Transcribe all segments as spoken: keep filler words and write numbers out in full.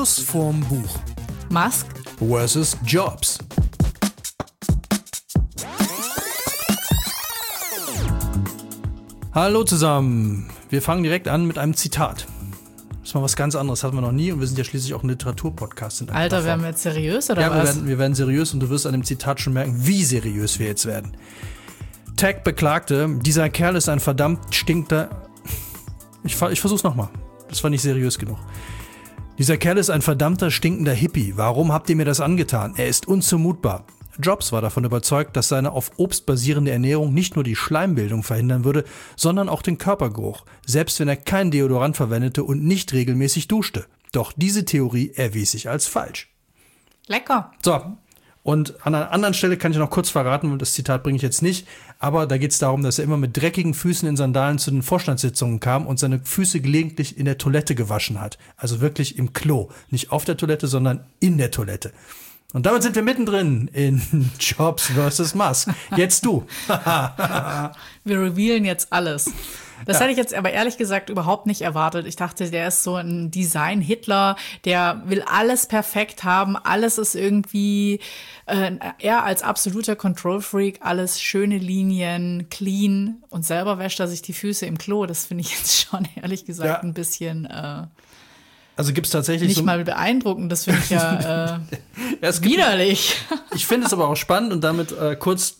Schluss vorm Buch. Musk versus Jobs. Hallo zusammen. Wir fangen direkt an mit einem Zitat. Das ist mal was ganz anderes, hatten wir noch nie und wir sind ja schließlich auch ein Literaturpodcast. Alter, werden wir jetzt seriös oder ja, was? Ja, wir werden, wir werden seriös und du wirst an dem Zitat schon merken, wie seriös wir jetzt werden. Tech beklagte, dieser Kerl ist ein verdammt stinkender... Ich, ich versuch's nochmal. Das war nicht seriös genug. Dieser Kerl ist ein verdammter stinkender Hippie. Warum habt ihr mir das angetan? Er ist unzumutbar. Jobs war davon überzeugt, dass seine auf Obst basierende Ernährung nicht nur die Schleimbildung verhindern würde, sondern auch den Körpergeruch, selbst wenn er kein Deodorant verwendete und nicht regelmäßig duschte. Doch diese Theorie erwies sich als falsch. Lecker. So, und an einer anderen Stelle kann ich noch kurz verraten, das Zitat bringe ich jetzt nicht, aber da geht es darum, dass er immer mit dreckigen Füßen in Sandalen zu den Vorstandssitzungen kam und seine Füße gelegentlich in der Toilette gewaschen hat. Also wirklich im Klo. Nicht auf der Toilette, sondern in der Toilette. Und damit sind wir mittendrin in Jobs versus Musk. Jetzt du. Wir revealen jetzt alles. Das Ja. hätte ich jetzt aber ehrlich gesagt überhaupt nicht erwartet. Ich dachte, der ist so ein Design-Hitler, der will alles perfekt haben, alles ist irgendwie, äh, er als absoluter Control-Freak, alles schöne Linien, clean und selber wäscht er sich die Füße im Klo. Das finde ich jetzt schon ehrlich gesagt Ja. ein bisschen äh, Also gibt es tatsächlich nicht so mal beeindruckend, das finde ich ja, äh, ja, es gibt, widerlich. Ich finde es aber auch spannend und damit äh, kurz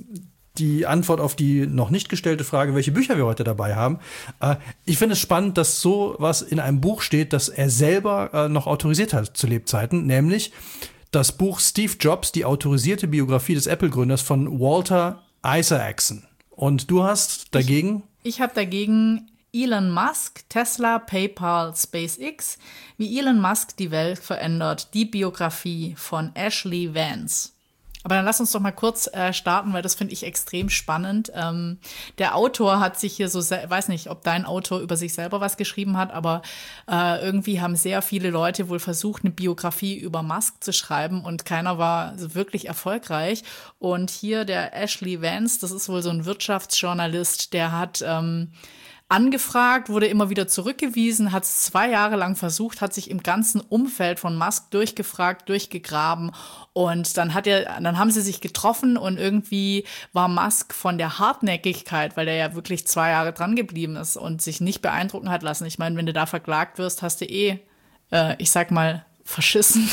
die Antwort auf die noch nicht gestellte Frage, welche Bücher wir heute dabei haben. Äh, ich finde es spannend, dass so was in einem Buch steht, das er selber äh, noch autorisiert hat zu Lebzeiten, nämlich das Buch Steve Jobs, die autorisierte Biografie des Apple-Gründers von Walter Isaacson. Und du hast dagegen? Ich, ich habe dagegen Elon Musk, Tesla, PayPal, SpaceX, wie Elon Musk die Welt verändert, die Biografie von Ashley Vance. Aber dann lass uns doch mal kurz äh, starten, weil das finde ich extrem spannend. Ähm, der Autor hat sich hier so, ich weiß nicht, ob dein Autor über sich selber was geschrieben hat, aber äh, irgendwie haben sehr viele Leute wohl versucht, eine Biografie über Musk zu schreiben und keiner war so wirklich erfolgreich. Und hier der Ashley Vance, das ist wohl so ein Wirtschaftsjournalist, der hat ähm, angefragt, wurde immer wieder zurückgewiesen, hat es zwei Jahre lang versucht, hat sich im ganzen Umfeld von Musk durchgefragt, durchgegraben und dann hat er, dann haben sie sich getroffen und irgendwie war Musk von der Hartnäckigkeit, weil der ja wirklich zwei Jahre dran geblieben ist und sich nicht beeindrucken hat lassen. Ich meine, wenn du da verklagt wirst, hast du eh, äh, ich sag mal, verschissen.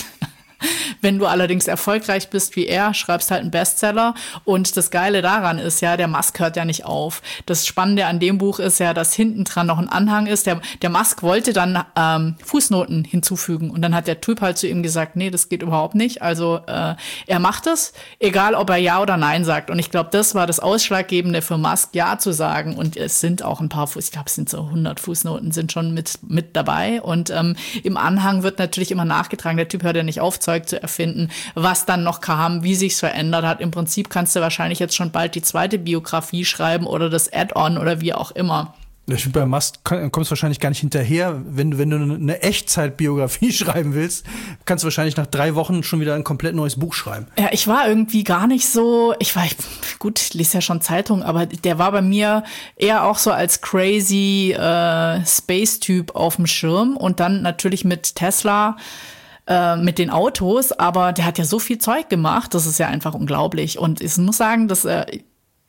Wenn du allerdings erfolgreich bist wie er, schreibst halt einen Bestseller. Und das Geile daran ist ja, der Musk hört ja nicht auf. Das Spannende an dem Buch ist ja, dass hinten dran noch ein Anhang ist. Der, der Musk wollte dann ähm, Fußnoten hinzufügen. Und dann hat der Typ halt zu ihm gesagt, nee, das geht überhaupt nicht. Also äh, er macht es, egal ob er Ja oder Nein sagt. Und ich glaube, das war das Ausschlaggebende für Musk, Ja zu sagen. Und es sind auch ein paar, Fuß, ich glaube, es sind so hundert Fußnoten, sind schon mit, mit dabei. Und ähm, im Anhang wird natürlich immer nachgetragen, der Typ hört ja nicht auf, Zeug zu erfinden, was dann noch kam, wie sich's verändert hat. Im Prinzip kannst du wahrscheinlich jetzt schon bald die zweite Biografie schreiben oder das Add-on oder wie auch immer. Ich finde, bei Musk kommst du wahrscheinlich gar nicht hinterher. Wenn du, wenn du eine Echtzeitbiografie schreiben willst, kannst du wahrscheinlich nach drei Wochen schon wieder ein komplett neues Buch schreiben. Ja, ich war irgendwie gar nicht so, ich war, gut, ich lese ja schon Zeitung, aber der war bei mir eher auch so als crazy äh, Space-Typ auf dem Schirm und dann natürlich mit Tesla, mit den Autos, aber der hat ja so viel Zeug gemacht, das ist ja einfach unglaublich. Und ich muss sagen, dass äh,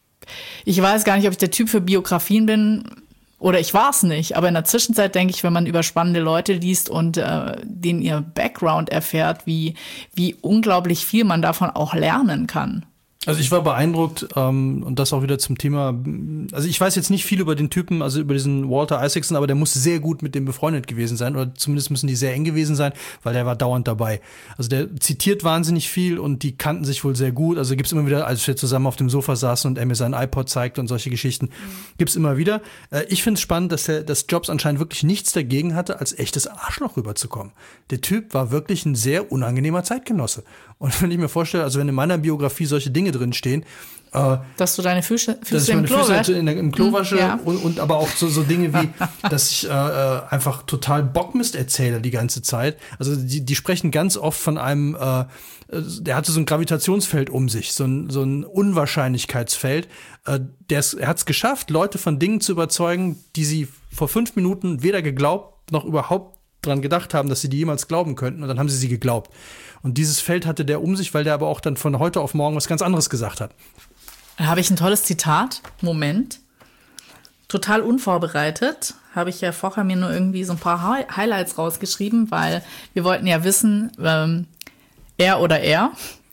ich weiß gar nicht, ob ich der Typ für Biografien bin oder ich war es nicht. Aber in der Zwischenzeit denke ich, wenn man über spannende Leute liest und äh, denen ihr Background erfährt, wie, wie unglaublich viel man davon auch lernen kann. Also ich war beeindruckt ähm, und das auch wieder zum Thema, also ich weiß jetzt nicht viel über den Typen, also über diesen Walter Isaacson, aber der muss sehr gut mit dem befreundet gewesen sein oder zumindest müssen die sehr eng gewesen sein, weil der war dauernd dabei. Also der zitiert wahnsinnig viel und die kannten sich wohl sehr gut, also gibt's immer wieder, als wir zusammen auf dem Sofa saßen und er mir seinen iPod zeigte und solche Geschichten, mhm. gibt's immer wieder. Äh, ich finde es spannend, dass der, dass Jobs anscheinend wirklich nichts dagegen hatte, als echtes Arschloch rüberzukommen. Der Typ war wirklich ein sehr unangenehmer Zeitgenosse. Und wenn ich mir vorstelle, also wenn in meiner Biografie solche Dinge drin stehen, äh, dass du deine Füße, Füße dass ich im meine Klo Füße wäschst. in der, im Klo wasche ja. und, und aber auch so, so Dinge wie, dass ich äh, einfach total Bockmist erzähle die ganze Zeit. Also die, die sprechen ganz oft von einem, äh, der hatte so ein Gravitationsfeld um sich, so ein, so ein Unwahrscheinlichkeitsfeld. Äh, der ist, er hat es geschafft, Leute von Dingen zu überzeugen, die sie vor fünf Minuten weder geglaubt noch überhaupt dran gedacht haben, dass sie die jemals glauben könnten. Und dann haben sie sie geglaubt. Und dieses Feld hatte der um sich, weil der aber auch dann von heute auf morgen was ganz anderes gesagt hat. Da habe ich ein tolles Zitat. Moment. Total unvorbereitet. Habe ich ja vorher mir nur irgendwie so ein paar Hi- Highlights rausgeschrieben, weil wir wollten ja wissen, ähm, er oder er.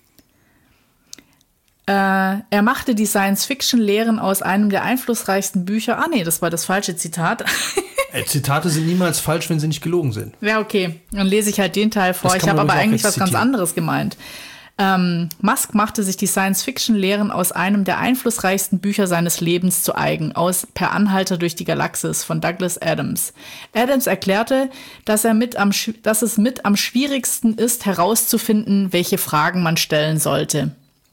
Äh, er machte die Science-Fiction-Lehren aus einem der einflussreichsten Bücher. Ah, nee, das war das falsche Zitat. Ey, Zitate sind niemals falsch, wenn sie nicht gelogen sind. Ja, okay. Dann lese ich halt den Teil vor. Ich habe aber eigentlich was ganz anderes gemeint. Ähm, Musk machte sich die Science-Fiction-Lehren aus einem der einflussreichsten Bücher seines Lebens zu eigen, aus Per Anhalter durch die Galaxis von Douglas Adams. Adams erklärte, dass, er mit am, dass es mit am schwierigsten ist, herauszufinden, welche Fragen man stellen sollte.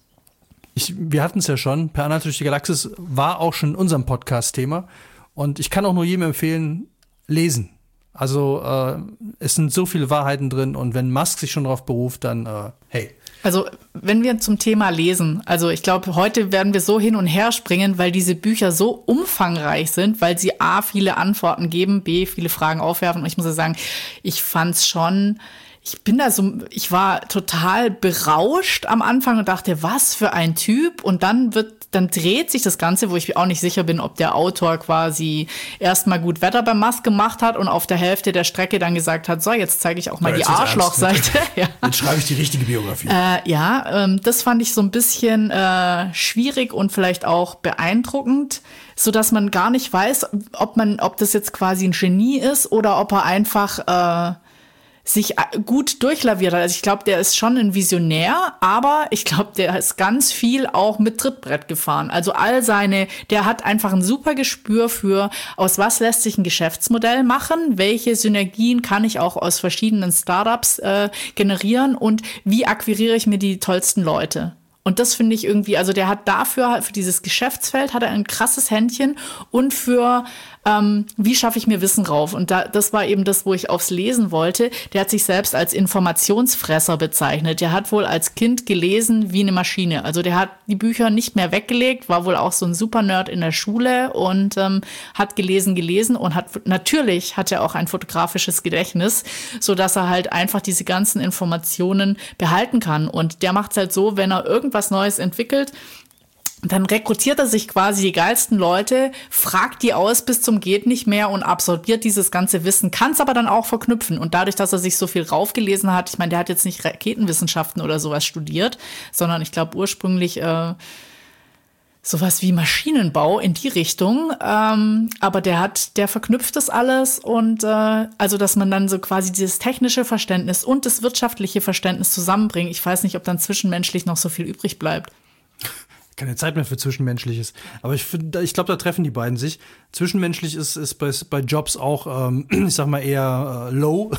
Ich, wir hatten es ja schon, Per Anhalter durch die Galaxis war auch schon in unserem Podcast-Thema. Und ich kann auch nur jedem empfehlen, lesen. Also äh, es sind so viele Wahrheiten drin. Und wenn Musk sich schon darauf beruft, dann äh, hey. Also wenn wir zum Thema lesen, also ich glaube, heute werden wir so hin und her springen, weil diese Bücher so umfangreich sind, weil sie A, viele Antworten geben, B, viele Fragen aufwerfen. Und ich muss ja sagen, ich fand's schon... Ich bin da so, ich war total berauscht am Anfang und dachte, was für ein Typ. Und dann wird, dann dreht sich das Ganze, wo ich mir auch nicht sicher bin, ob der Autor quasi erstmal gut Wetter beim Musk gemacht hat und auf der Hälfte der Strecke dann gesagt hat, so, jetzt zeige ich auch mal ja, die Arschlochseite. Ja. Jetzt schreibe ich die richtige Biografie. Äh, ja, ähm, das fand ich so ein bisschen äh, schwierig und vielleicht auch beeindruckend, so dass man gar nicht weiß, ob man, ob das jetzt quasi ein Genie ist oder ob er einfach äh, sich gut durchlaviert hat. Also ich glaube, der ist schon ein Visionär, aber ich glaube, der ist ganz viel auch mit Trittbrett gefahren. Also all seine, der hat einfach ein super Gespür für, aus was lässt sich ein Geschäftsmodell machen, welche Synergien kann ich auch aus verschiedenen Startups äh, generieren und wie akquiriere ich mir die tollsten Leute. Und das finde ich irgendwie, also der hat dafür, für dieses Geschäftsfeld hat er ein krasses Händchen und für, ähm, wie schaffe ich mir Wissen rauf? Und da, das war eben das, wo ich aufs Lesen wollte. Der hat sich selbst als Informationsfresser bezeichnet. Der hat wohl als Kind gelesen wie eine Maschine. Also der hat die Bücher nicht mehr weggelegt, war wohl auch so ein Super-Nerd in der Schule und ähm, hat gelesen, gelesen und hat, natürlich hat er auch ein fotografisches Gedächtnis, so dass er halt einfach diese ganzen Informationen behalten kann. Und der macht es halt so, wenn er irgendwie was Neues entwickelt, dann rekrutiert er sich quasi die geilsten Leute, fragt die aus bis zum geht nicht mehr und absorbiert dieses ganze Wissen, kann es aber dann auch verknüpfen. Und dadurch, dass er sich so viel raufgelesen hat, ich meine, der hat jetzt nicht Raketenwissenschaften oder sowas studiert, sondern ich glaube ursprünglich äh, sowas wie Maschinenbau in die Richtung. Ähm, aber der hat, der verknüpft das alles und äh, also, dass man dann so quasi dieses technische Verständnis und das wirtschaftliche Verständnis zusammenbringt. Ich weiß nicht, ob dann zwischenmenschlich noch so viel übrig bleibt. Keine Zeit mehr für Zwischenmenschliches. Aber ich, ich glaube, da treffen die beiden sich. Zwischenmenschlich ist, ist bei, bei Jobs auch, ähm, ich sag mal, eher äh, low.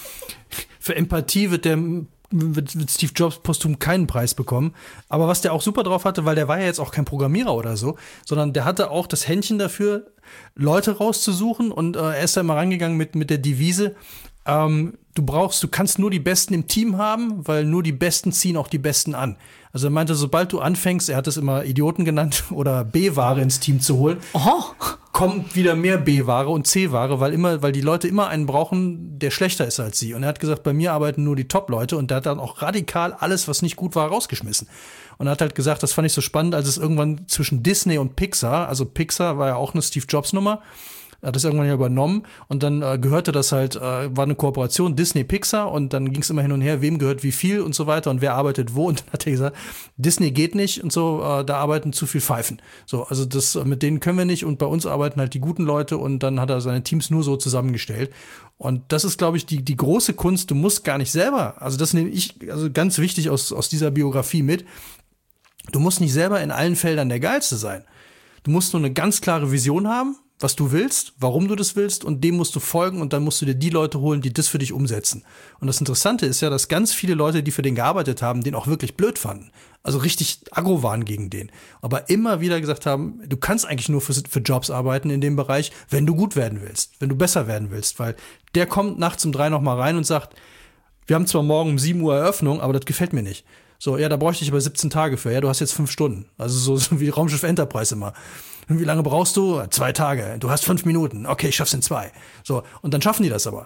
Für Empathie wird der wird, wird Steve Jobs posthum keinen Preis bekommen. Aber was der auch super drauf hatte, weil der war ja jetzt auch kein Programmierer oder so, sondern der hatte auch das Händchen dafür, Leute rauszusuchen. Und äh, er ist da immer rangegangen mit, mit der Devise, ähm, du brauchst, du kannst nur die Besten im Team haben, weil nur die Besten ziehen auch die Besten an. Also er meinte, sobald du anfängst, er hat es immer Idioten genannt, oder B-Ware ins Team zu holen, oh. kommt wieder mehr B-Ware und C-Ware, weil immer, weil die Leute immer einen brauchen, der schlechter ist als sie. Und er hat gesagt, bei mir arbeiten nur die Top-Leute, und der hat dann auch radikal alles, was nicht gut war, rausgeschmissen. Und er hat halt gesagt, das fand ich so spannend, als es irgendwann zwischen Disney und Pixar, also Pixar war ja auch eine Steve Jobs-Nummer, er hat das irgendwann ja übernommen, und dann äh, gehörte das halt, äh, war eine Kooperation Disney-Pixar, und dann ging es immer hin und her, wem gehört wie viel und so weiter und wer arbeitet wo, und dann hat er gesagt, Disney geht nicht und so, äh, da arbeiten zu viel Pfeifen. So, also das, mit denen können wir nicht, und bei uns arbeiten halt die guten Leute, und dann hat er seine Teams nur so zusammengestellt. Und das ist, glaube ich, die, die große Kunst, du musst gar nicht selber, also das nehme ich also ganz wichtig aus, aus dieser Biografie mit, du musst nicht selber in allen Feldern der Geilste sein. Du musst nur eine ganz klare Vision haben, was du willst, warum du das willst, und dem musst du folgen, und dann musst du dir die Leute holen, die das für dich umsetzen. Und das Interessante ist ja, dass ganz viele Leute, die für den gearbeitet haben, den auch wirklich blöd fanden. Also richtig aggro waren gegen den. Aber immer wieder gesagt haben, du kannst eigentlich nur für, für Jobs arbeiten in dem Bereich, wenn du gut werden willst, wenn du besser werden willst. Weil der kommt nachts um drei noch mal rein und sagt, wir haben zwar morgen um sieben Uhr Eröffnung, aber das gefällt mir nicht. So, ja, da bräuchte ich aber siebzehn Tage für. Ja, du hast jetzt fünf Stunden. Also so, so wie Raumschiff Enterprise immer. Und wie lange brauchst du? Zwei Tage. Du hast fünf Minuten. Okay, ich schaff's in zwei. So, und dann schaffen die das aber.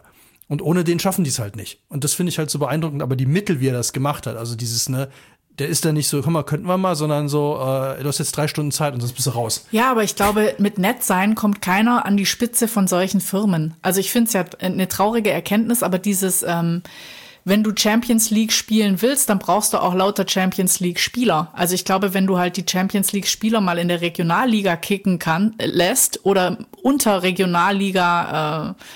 Und ohne den schaffen die es halt nicht. Und das finde ich halt so beeindruckend. Aber die Mittel, wie er das gemacht hat, also dieses, ne, der ist da nicht so, guck mal, könnten wir mal, sondern so, äh, du hast jetzt drei Stunden Zeit und sonst bist du raus. Ja, aber ich glaube, mit nett sein kommt keiner an die Spitze von solchen Firmen. Also ich finde es ja eine traurige Erkenntnis, aber dieses, ähm, wenn du Champions League spielen willst, dann brauchst du auch lauter Champions League Spieler. Also ich glaube, wenn du halt die Champions League Spieler mal in der Regionalliga kicken kann, äh, lässt oder unter Regionalliga äh,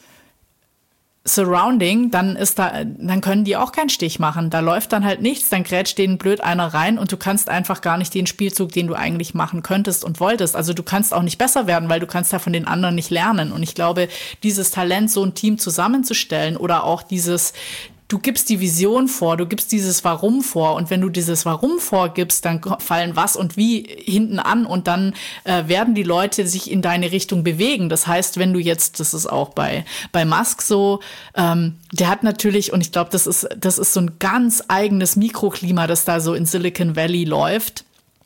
Surrounding, dann ist da, dann können die auch keinen Stich machen. Da läuft dann halt nichts, dann grätscht denen blöd einer rein und du kannst einfach gar nicht den Spielzug, den du eigentlich machen könntest und wolltest. Also du kannst auch nicht besser werden, weil du kannst ja von den anderen nicht lernen. Und ich glaube, dieses Talent, so ein Team zusammenzustellen oder auch dieses, du gibst die Vision vor, du gibst dieses Warum vor und wenn du dieses Warum vorgibst, dann fallen was und wie hinten an und dann äh, werden die Leute sich in deine Richtung bewegen. Das heißt, wenn du jetzt, das ist auch bei bei Musk so, ähm, der hat natürlich, und ich glaube, das ist das ist so ein ganz eigenes Mikroklima, das da so in Silicon Valley läuft.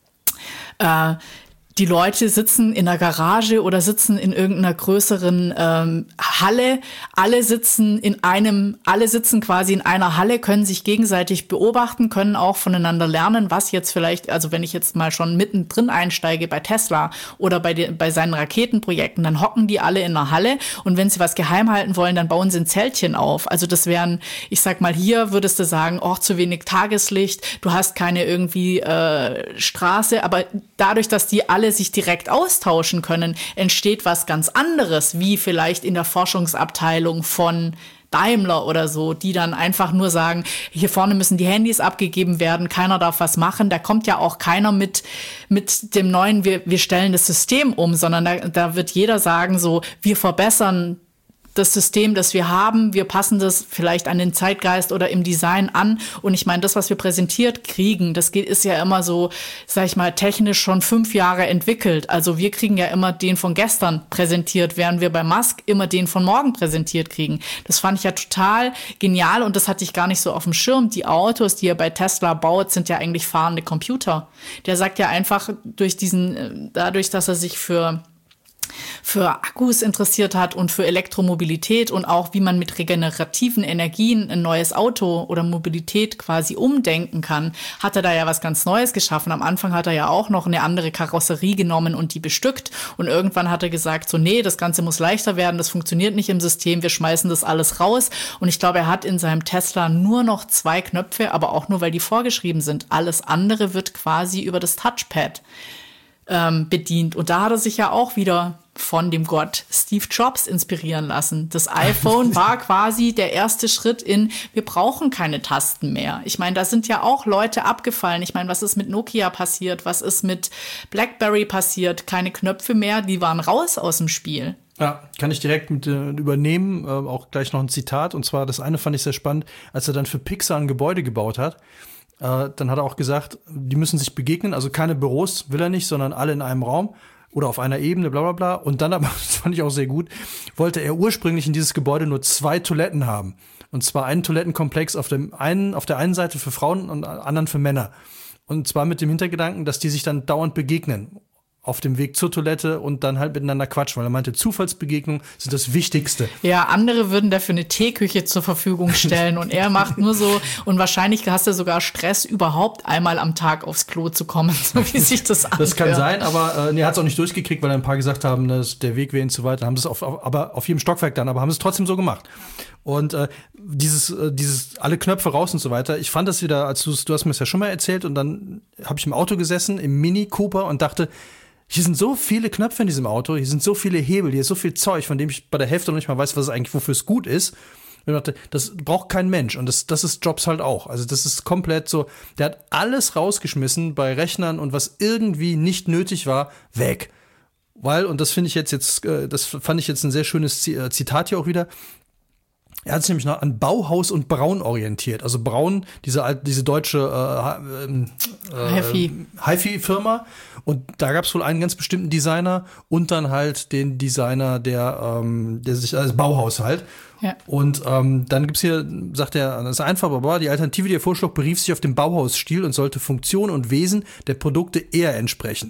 Äh, Die Leute sitzen in der Garage oder sitzen in irgendeiner größeren ähm, Halle. Alle sitzen in einem, alle sitzen quasi in einer Halle, können sich gegenseitig beobachten, können auch voneinander lernen, was jetzt vielleicht, also wenn ich jetzt mal schon mittendrin einsteige bei Tesla oder bei, de, bei seinen Raketenprojekten, dann hocken die alle in einer Halle und wenn sie was geheim halten wollen, dann bauen sie ein Zeltchen auf. Also das wären, ich sag mal, hier würdest du sagen, oh, zu wenig Tageslicht, du hast keine irgendwie äh, Straße, aber dadurch, dass die alle sich direkt austauschen können, entsteht was ganz anderes, wie vielleicht in der Forschungsabteilung von Daimler oder so, die dann einfach nur sagen, hier vorne müssen die Handys abgegeben werden, keiner darf was machen. Da kommt ja auch keiner mit mit dem neuen, wir, wir stellen das System um, sondern da, da wird jeder sagen so, wir verbessern das System, das wir haben, wir passen das vielleicht an den Zeitgeist oder im Design an. Und ich meine, das, was wir präsentiert kriegen, das geht, ist ja immer so, sag ich mal, technisch schon fünf Jahre entwickelt. Also wir kriegen ja immer den von gestern präsentiert, während wir bei Musk immer den von morgen präsentiert kriegen. Das fand ich ja total genial und das hatte ich gar nicht so auf dem Schirm. Die Autos, die er bei Tesla baut, sind ja eigentlich fahrende Computer. Der sagt ja einfach durch diesen, dadurch, dass er sich für für Akkus interessiert hat und für Elektromobilität und auch, wie man mit regenerativen Energien ein neues Auto oder Mobilität quasi umdenken kann, hat er da ja was ganz Neues geschaffen. Am Anfang hat er ja auch noch eine andere Karosserie genommen und die bestückt und irgendwann hat er gesagt, so nee, das Ganze muss leichter werden, das funktioniert nicht im System, wir schmeißen das alles raus und ich glaube, er hat in seinem Tesla nur noch zwei Knöpfe, aber auch nur, weil die vorgeschrieben sind. Alles andere wird quasi über das Touchpad ähm, bedient und da hat er sich ja auch wieder von dem Gott Steve Jobs inspirieren lassen. Das iPhone war quasi der erste Schritt in, wir brauchen keine Tasten mehr. Ich meine, da sind ja auch Leute abgefallen. Ich meine, was ist mit Nokia passiert? Was ist mit BlackBerry passiert? Keine Knöpfe mehr, die waren raus aus dem Spiel. Ja, kann ich direkt mit äh, übernehmen, äh, auch gleich noch ein Zitat. Und zwar, das eine fand ich sehr spannend, als er dann für Pixar ein Gebäude gebaut hat. Äh, dann hat er auch gesagt, die müssen sich begegnen, also keine Büros will er nicht, sondern alle in einem Raum. Oder auf einer Ebene, bla bla bla. Und dann aber, das fand ich auch sehr gut, wollte er ursprünglich in dieses Gebäude nur zwei Toiletten haben. Und zwar einen Toilettenkomplex auf dem einen, auf der einen Seite für Frauen und anderen für Männer. Und zwar mit dem Hintergedanken, dass die sich dann dauernd begegnen. Auf dem Weg zur Toilette und dann halt miteinander quatschen, weil er meinte, Zufallsbegegnungen sind das Wichtigste. Ja, andere würden dafür eine Teeküche zur Verfügung stellen und er macht nur so, und wahrscheinlich hast du sogar Stress, überhaupt einmal am Tag aufs Klo zu kommen, so wie sich das anhört. Das kann sein, aber äh, nee, er hat es auch nicht durchgekriegt, weil ein paar gesagt haben, dass der Weg wäre ihnen zu weit, haben sie es auf, auf, aber auf jedem Stockwerk dann, aber haben es trotzdem so gemacht. Und äh, dieses, äh, dieses alle Knöpfe raus und so weiter, ich fand das wieder, als du du hast mir das ja schon mal erzählt und dann habe ich im Auto gesessen, im Mini Cooper und dachte, hier sind so viele Knöpfe in diesem Auto, hier sind so viele Hebel, hier ist so viel Zeug, von dem ich bei der Hälfte noch nicht mal weiß, was es eigentlich, wofür es gut ist. Und ich dachte, das braucht kein Mensch. Und das, das ist Jobs halt auch. Also das ist komplett so, der hat alles rausgeschmissen bei Rechnern und was irgendwie nicht nötig war, weg. Weil, und das finde ich jetzt, jetzt, das fand ich jetzt ein sehr schönes Zitat hier auch wieder, er hat sich nämlich noch an Bauhaus und Braun orientiert. Also Braun, diese diese deutsche äh, äh, Hi-Fi. Hi-Fi-Firma. Und da gab es wohl einen ganz bestimmten Designer und dann halt den Designer, der, ähm, der sich als Bauhaus halt. Ja. Und ähm, dann gibt's hier, sagt er, das ist einfach, aber die Alternative, die er vorschlug, berief sich auf den Bauhausstil und sollte Funktion und Wesen der Produkte eher entsprechen.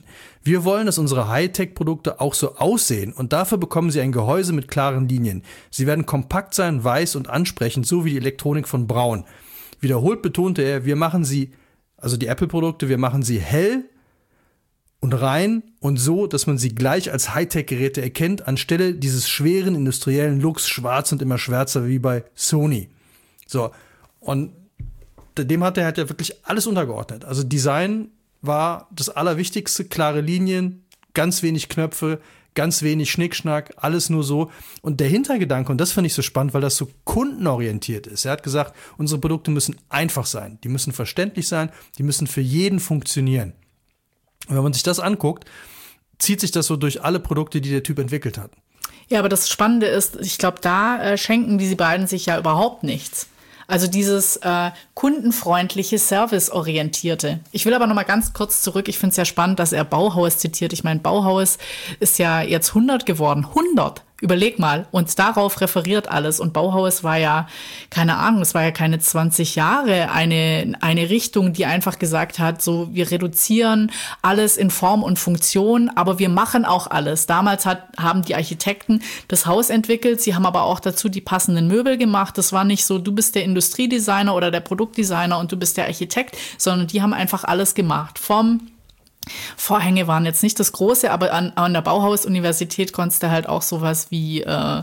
Wir wollen, dass unsere Hightech-Produkte auch so aussehen und dafür bekommen sie ein Gehäuse mit klaren Linien. Sie werden kompakt sein, weiß und ansprechend, so wie die Elektronik von Braun. Wiederholt betonte er, wir machen sie, also die Apple-Produkte, wir machen sie hell und rein und so, dass man sie gleich als Hightech-Geräte erkennt, anstelle dieses schweren industriellen Looks, schwarz und immer schwärzer wie bei Sony. So, und dem hat er halt ja wirklich alles untergeordnet. Also Design war das Allerwichtigste, klare Linien, ganz wenig Knöpfe, ganz wenig Schnickschnack, alles nur so. Und der Hintergedanke, und das finde ich so spannend, weil das so kundenorientiert ist. Er hat gesagt, unsere Produkte müssen einfach sein, die müssen verständlich sein, die müssen für jeden funktionieren. Und wenn man sich das anguckt, zieht sich das so durch alle Produkte, die der Typ entwickelt hat. Ja, aber das Spannende ist, ich glaube, da äh, schenken diese beiden sich ja überhaupt nichts. Also dieses äh, kundenfreundliche, serviceorientierte. Ich will aber noch mal ganz kurz zurück. Ich finde es ja spannend, dass er Bauhaus zitiert. Ich meine, Bauhaus ist ja jetzt hundert geworden. hundert! Überleg mal. Und darauf referiert alles. Und Bauhaus war ja, keine Ahnung, es war ja keine zwanzig Jahre eine, eine Richtung, die einfach gesagt hat, so, wir reduzieren alles in Form und Funktion, aber wir machen auch alles. Damals hat, haben die Architekten das Haus entwickelt. Sie haben aber auch dazu die passenden Möbel gemacht. Das war nicht so, du bist der Industriedesigner oder der Produktdesigner und du bist der Architekt, sondern die haben einfach alles gemacht. Vom Vorhänge waren jetzt nicht das Große, aber an, an der Bauhaus-Universität konntest du halt auch sowas wie, äh,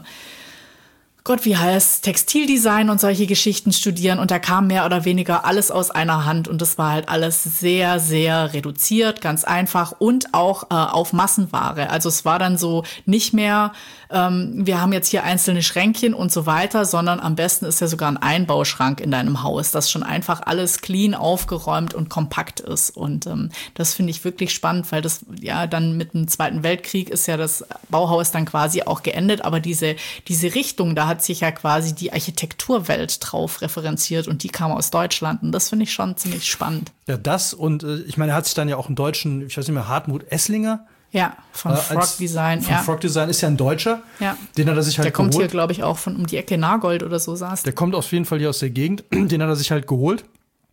Gott, wie heißt Textildesign und solche Geschichten studieren. Und da kam mehr oder weniger alles aus einer Hand. Und das war halt alles sehr, sehr reduziert, ganz einfach und auch äh, auf Massenware. Also es war dann so nicht mehr, ähm, wir haben jetzt hier einzelne Schränkchen und so weiter, sondern am besten ist ja sogar ein Einbauschrank in deinem Haus, dass schon einfach alles clean aufgeräumt und kompakt ist. Und ähm, das finde ich wirklich spannend, weil das ja dann mit dem Zweiten Weltkrieg ist ja das Bauhaus dann quasi auch geendet. Aber diese, diese Richtung, da hat sich ja quasi die Architekturwelt drauf referenziert und die kam aus Deutschland. Und das finde ich schon ziemlich spannend. Ja, das und äh, ich meine, er hat sich dann ja auch einen deutschen, ich weiß nicht mehr, Hartmut Esslinger. Ja, von äh, Frog Design. Von ja. Frog Design ist ja ein Deutscher. Ja. Den hat er sich halt Der kommt geholt. hier, glaube ich, auch von um die Ecke Nagold oder so saß. Der kommt auf jeden Fall hier aus der Gegend. Den hat er sich halt geholt.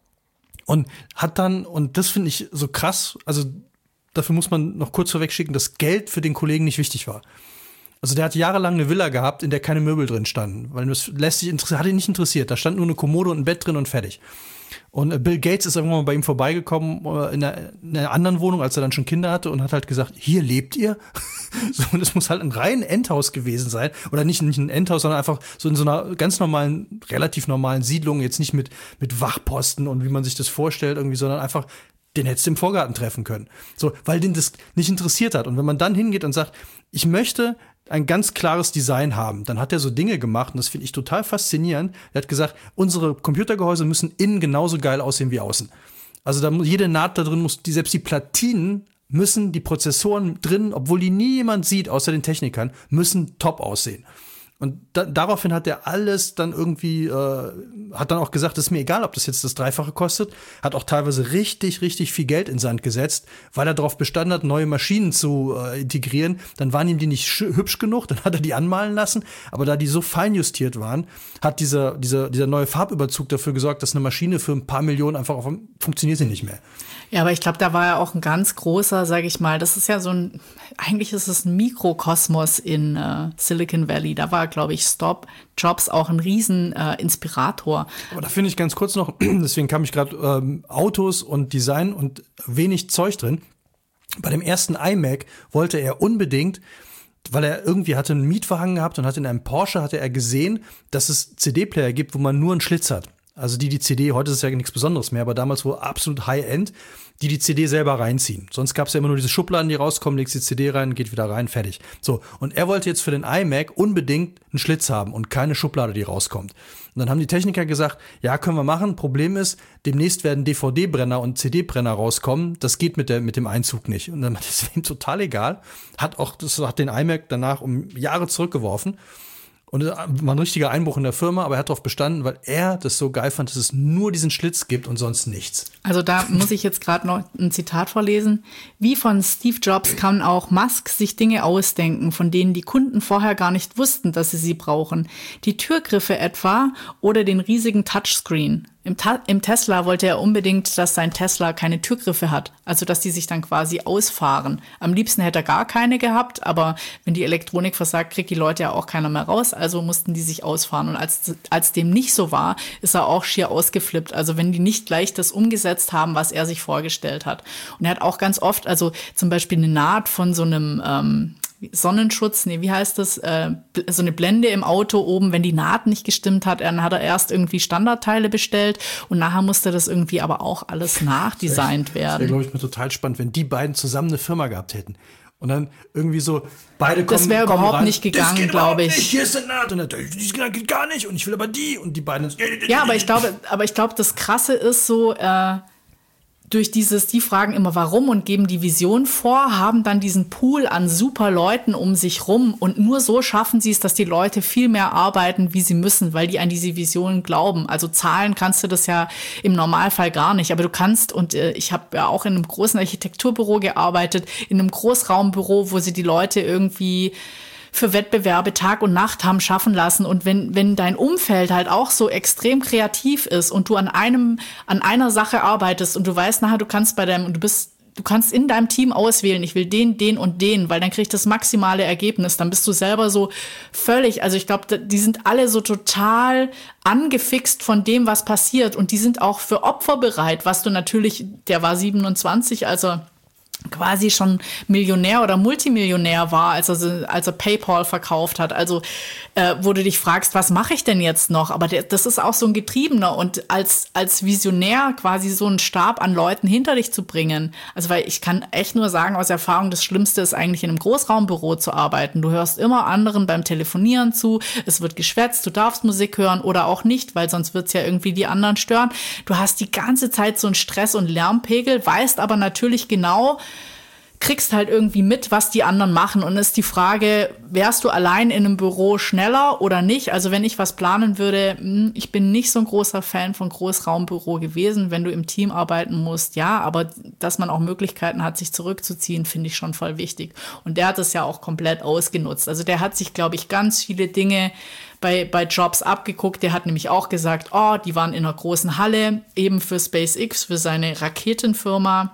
Und hat dann, und das finde ich so krass, also dafür muss man noch kurz vorweg schicken, dass Geld für den Kollegen nicht wichtig war. Also der hat jahrelang eine Villa gehabt, in der keine Möbel drin standen, weil das lässt sich hat ihn nicht interessiert. Da stand nur eine Kommode und ein Bett drin und fertig. Und Bill Gates ist irgendwann mal bei ihm vorbeigekommen in einer, in einer anderen Wohnung, als er dann schon Kinder hatte und hat halt gesagt, hier lebt ihr? So, und es muss halt ein rein Endhaus gewesen sein. Oder nicht, nicht ein Endhaus, sondern einfach so in so einer ganz normalen, relativ normalen Siedlung, jetzt nicht mit, mit Wachposten und wie man sich das vorstellt irgendwie, sondern einfach, den hättest du im Vorgarten treffen können. So, weil den das nicht interessiert hat. Und wenn man dann hingeht und sagt, ich möchte ein ganz klares Design haben, dann hat er so Dinge gemacht, und das finde ich total faszinierend. Er hat gesagt, unsere Computergehäuse müssen innen genauso geil aussehen wie außen. Also da muss, jede Naht da drin muss, die, selbst die Platinen müssen, die Prozessoren drin, obwohl die nie jemand sieht, außer den Technikern, müssen top aussehen. Und da, daraufhin hat er alles dann irgendwie, äh, hat dann auch gesagt, es ist mir egal, ob das jetzt das Dreifache kostet, hat auch teilweise richtig, richtig viel Geld in Sand gesetzt, weil er darauf bestanden hat, neue Maschinen zu äh, integrieren. Dann waren ihm die nicht sch- hübsch genug, dann hat er die anmalen lassen, aber da die so feinjustiert waren, hat dieser, dieser, dieser neue Farbüberzug dafür gesorgt, dass eine Maschine für ein paar Millionen einfach auf, funktioniert sie nicht mehr. Ja, aber ich glaube, da war ja auch ein ganz großer, sage ich mal, das ist ja so ein, eigentlich ist es ein Mikrokosmos in äh, Silicon Valley. Da war, glaube ich, Stop Jobs auch ein riesen äh, Inspirator. Aber da finde ich ganz kurz noch, deswegen kam ich gerade ähm, Autos und Design und wenig Zeug drin. Bei dem ersten iMac wollte er unbedingt, weil er irgendwie hatte einen Mietwagen gehabt und hat in einem Porsche hatte er gesehen, dass es C D-Player gibt, wo man nur einen Schlitz hat. Also die, die C D, heute ist es ja nichts Besonderes mehr, aber damals wohl absolut High-End, die die C D selber reinziehen. Sonst gab es ja immer nur diese Schubladen, die rauskommen, legst die C D rein, geht wieder rein, fertig. So, und er wollte jetzt für den iMac unbedingt einen Schlitz haben und keine Schublade, die rauskommt. Und dann haben die Techniker gesagt, ja, können wir machen. Problem ist, demnächst werden D V D-Brenner und C D-Brenner rauskommen. Das geht mit der mit dem Einzug nicht. Und dann war das ihm total egal. Hat auch, das hat den iMac danach um Jahre zurückgeworfen. Und es war ein richtiger Einbruch in der Firma, aber er hat darauf bestanden, weil er das so geil fand, dass es nur diesen Schlitz gibt und sonst nichts. Also da muss ich jetzt gerade noch ein Zitat vorlesen. Wie von Steve Jobs kann auch Musk sich Dinge ausdenken, von denen die Kunden vorher gar nicht wussten, dass sie sie brauchen. Die Türgriffe etwa oder den riesigen Touchscreen. Im, Ta- Im Tesla wollte er unbedingt, dass sein Tesla keine Türgriffe hat. Also, dass die sich dann quasi ausfahren. Am liebsten hätte er gar keine gehabt, aber wenn die Elektronik versagt, kriegt die Leute ja auch keiner mehr raus. Also mussten die sich ausfahren. Und als, als dem nicht so war, ist er auch schier ausgeflippt. Also, wenn die nicht gleich das umgesetzt haben, was er sich vorgestellt hat. Und er hat auch ganz oft, also zum Beispiel eine Naht von so einem ähm, Sonnenschutz, nee, wie heißt das, äh, so eine Blende im Auto oben, wenn die Naht nicht gestimmt hat, dann hat er erst irgendwie Standardteile bestellt und nachher musste das irgendwie aber auch alles nachdesignt werden. Das wäre, glaube ich, mal total spannend, wenn die beiden zusammen eine Firma gehabt hätten. Und dann irgendwie so, beide kommen Das wäre überhaupt rein, nicht gegangen, glaube ich. Nicht. Hier ist eine Naht und dann, die geht gar nicht und ich will aber die und die beiden. Ja, aber ich glaube, aber ich glaube, das Krasse ist so, äh, durch dieses, die fragen immer warum und geben die Vision vor, haben dann diesen Pool an super Leuten um sich rum und nur so schaffen sie es, dass die Leute viel mehr arbeiten, wie sie müssen, weil die an diese Vision glauben. Also zahlen kannst du das ja im Normalfall gar nicht, aber du kannst, und äh, ich habe ja auch in einem großen Architekturbüro gearbeitet, in einem Großraumbüro, wo sie die Leute irgendwie für Wettbewerbe Tag und Nacht haben schaffen lassen. Und wenn, wenn dein Umfeld halt auch so extrem kreativ ist und du an einem, an einer Sache arbeitest und du weißt nachher, du kannst bei deinem, du bist, du kannst in deinem Team auswählen, ich will den, den und den, weil dann krieg ich das maximale Ergebnis. Dann bist du selber so völlig, also ich glaube, die sind alle so total angefixt von dem, was passiert. Und die sind auch für Opfer bereit, was du natürlich, der war siebenundzwanzig, also quasi schon Millionär oder Multimillionär war, als er, als er PayPal verkauft hat. Also äh, wo du dich fragst, was mache ich denn jetzt noch? Aber der, das ist auch so ein Getriebener und als als Visionär quasi so einen Stab an Leuten hinter dich zu bringen. Also weil ich kann echt nur sagen aus Erfahrung, das Schlimmste ist eigentlich in einem Großraumbüro zu arbeiten. Du hörst immer anderen beim Telefonieren zu, es wird geschwätzt, du darfst Musik hören oder auch nicht, weil sonst wird's ja irgendwie die anderen stören. Du hast die ganze Zeit so einen Stress- und Lärmpegel, weißt aber natürlich genau, kriegst halt irgendwie mit, was die anderen machen. Und ist die Frage, wärst du allein in einem Büro schneller oder nicht? Also wenn ich was planen würde, ich bin nicht so ein großer Fan von Großraumbüro gewesen. Wenn du im Team arbeiten musst, ja, aber dass man auch Möglichkeiten hat, sich zurückzuziehen, finde ich schon voll wichtig. Und der hat es ja auch komplett ausgenutzt. Also der hat sich, glaube ich, ganz viele Dinge bei, bei Jobs abgeguckt. Der hat nämlich auch gesagt, oh, die waren in einer großen Halle, eben für SpaceX, für seine Raketenfirma.